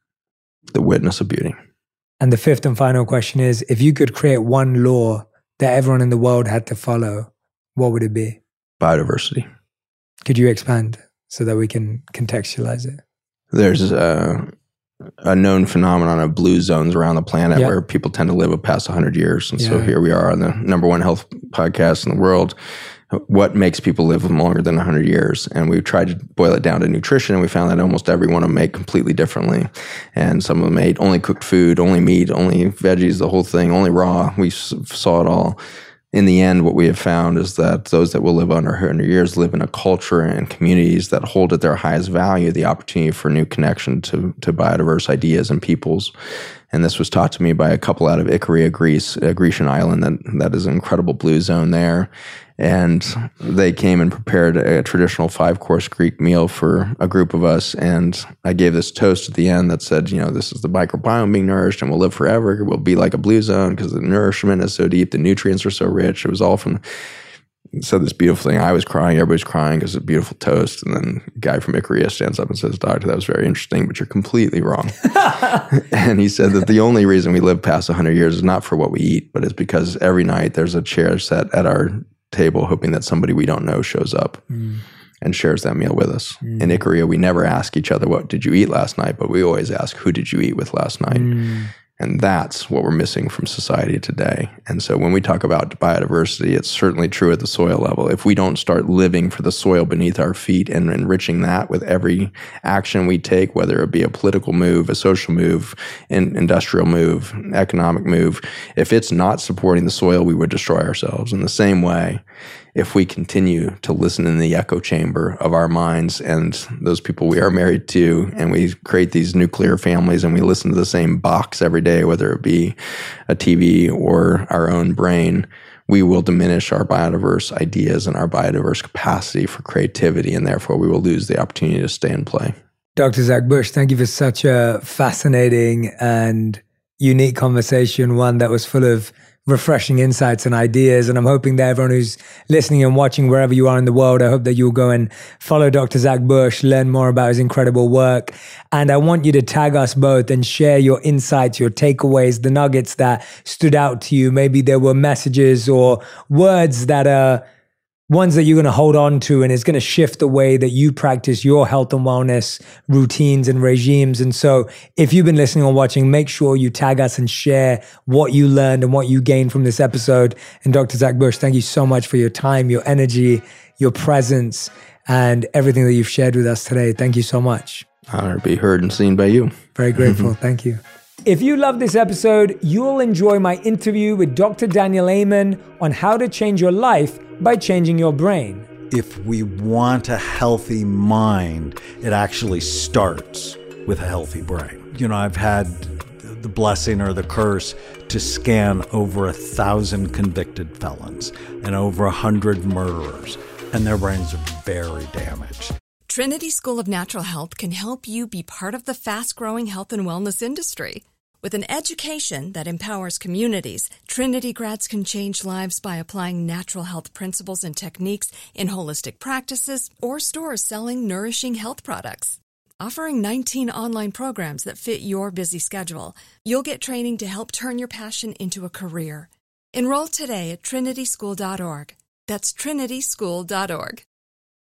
The witness of beauty. And the fifth and final question is, if you could create one law that everyone in the world had to follow, what would it be? Biodiversity. Could you expand so that we can contextualize it? There's a, a known phenomenon of blue zones around the planet yep. where people tend to live past one hundred years. And yeah. so here we are on the number one health podcast in the world. What makes people live longer than one hundred years? And we tried to boil it down to nutrition, and we found that almost every one of them ate completely differently. And some of them ate only cooked food, only meat, only veggies, the whole thing, only raw. We saw it all. In the end, what we have found is that those that will live under one hundred years live in a culture and communities that hold at their highest value the opportunity for new connection to, to biodiverse ideas and peoples. And this was taught to me by a couple out of Ikaria, Greece, a Grecian island that, that is an incredible blue zone there. And they came and prepared a traditional five-course Greek meal for a group of us. And I gave this toast at the end that said, you know, this is the microbiome being nourished, and we'll live forever. We'll be like a blue zone because the nourishment is so deep. The nutrients are so rich. It was all from... said this beautiful thing. I was crying. Everybody's crying because it's a beautiful toast. And then a guy from Ikaria stands up and says, "Doctor, that was very interesting, but you're completely wrong." And he said that the only reason we live past one hundred years is not for what we eat, but it's because every night there's a chair set at our table hoping that somebody we don't know shows up mm. and shares that meal with us. Mm. In Ikaria, we never ask each other, "What did you eat last night?" But we always ask, "Who did you eat with last night?" Mm. And that's what we're missing from society today. And so when we talk about biodiversity, it's certainly true at the soil level. If we don't start living for the soil beneath our feet and enriching that with every action we take, whether it be a political move, a social move, an industrial move, economic move, if it's not supporting the soil, we would destroy ourselves. In the same way, if we continue to listen in the echo chamber of our minds and those people we are married to, and we create these nuclear families and we listen to the same box every day, whether it be a T V or our own brain, we will diminish our biodiverse ideas and our biodiverse capacity for creativity, and therefore we will lose the opportunity to stay and play. Doctor Zach Bush, thank you for such a fascinating and unique conversation, one that was full of refreshing insights and ideas. And I'm hoping that everyone who's listening and watching wherever you are in the world, I hope that you'll go and follow Doctor Zach Bush, learn more about his incredible work. And I want you to tag us both and share your insights, your takeaways, the nuggets that stood out to you. Maybe there were messages or words that are ones that you're going to hold on to, and it's going to shift the way that you practice your health and wellness routines and regimes. And so if you've been listening or watching, make sure you tag us and share what you learned and what you gained from this episode. And Doctor Zach Bush, thank you so much for your time, your energy, your presence, and everything that you've shared with us today. Thank you so much. Honored to be heard and seen by you. Very grateful. Thank you. If you love this episode, you'll enjoy my interview with Doctor Daniel Amen on how to change your life by changing your brain. If we want a healthy mind, it actually starts with a healthy brain. You know, I've had the blessing or the curse to scan over a thousand convicted felons and over a hundred murderers, and their brains are very damaged. Trinity School of Natural Health can help you be part of the fast-growing health and wellness industry. With an education that empowers communities, Trinity grads can change lives by applying natural health principles and techniques in holistic practices or stores selling nourishing health products. offering nineteen online programs that fit your busy schedule. You'll get training to help turn your passion into a career. Enroll today at trinity school dot org. That's trinity school dot org.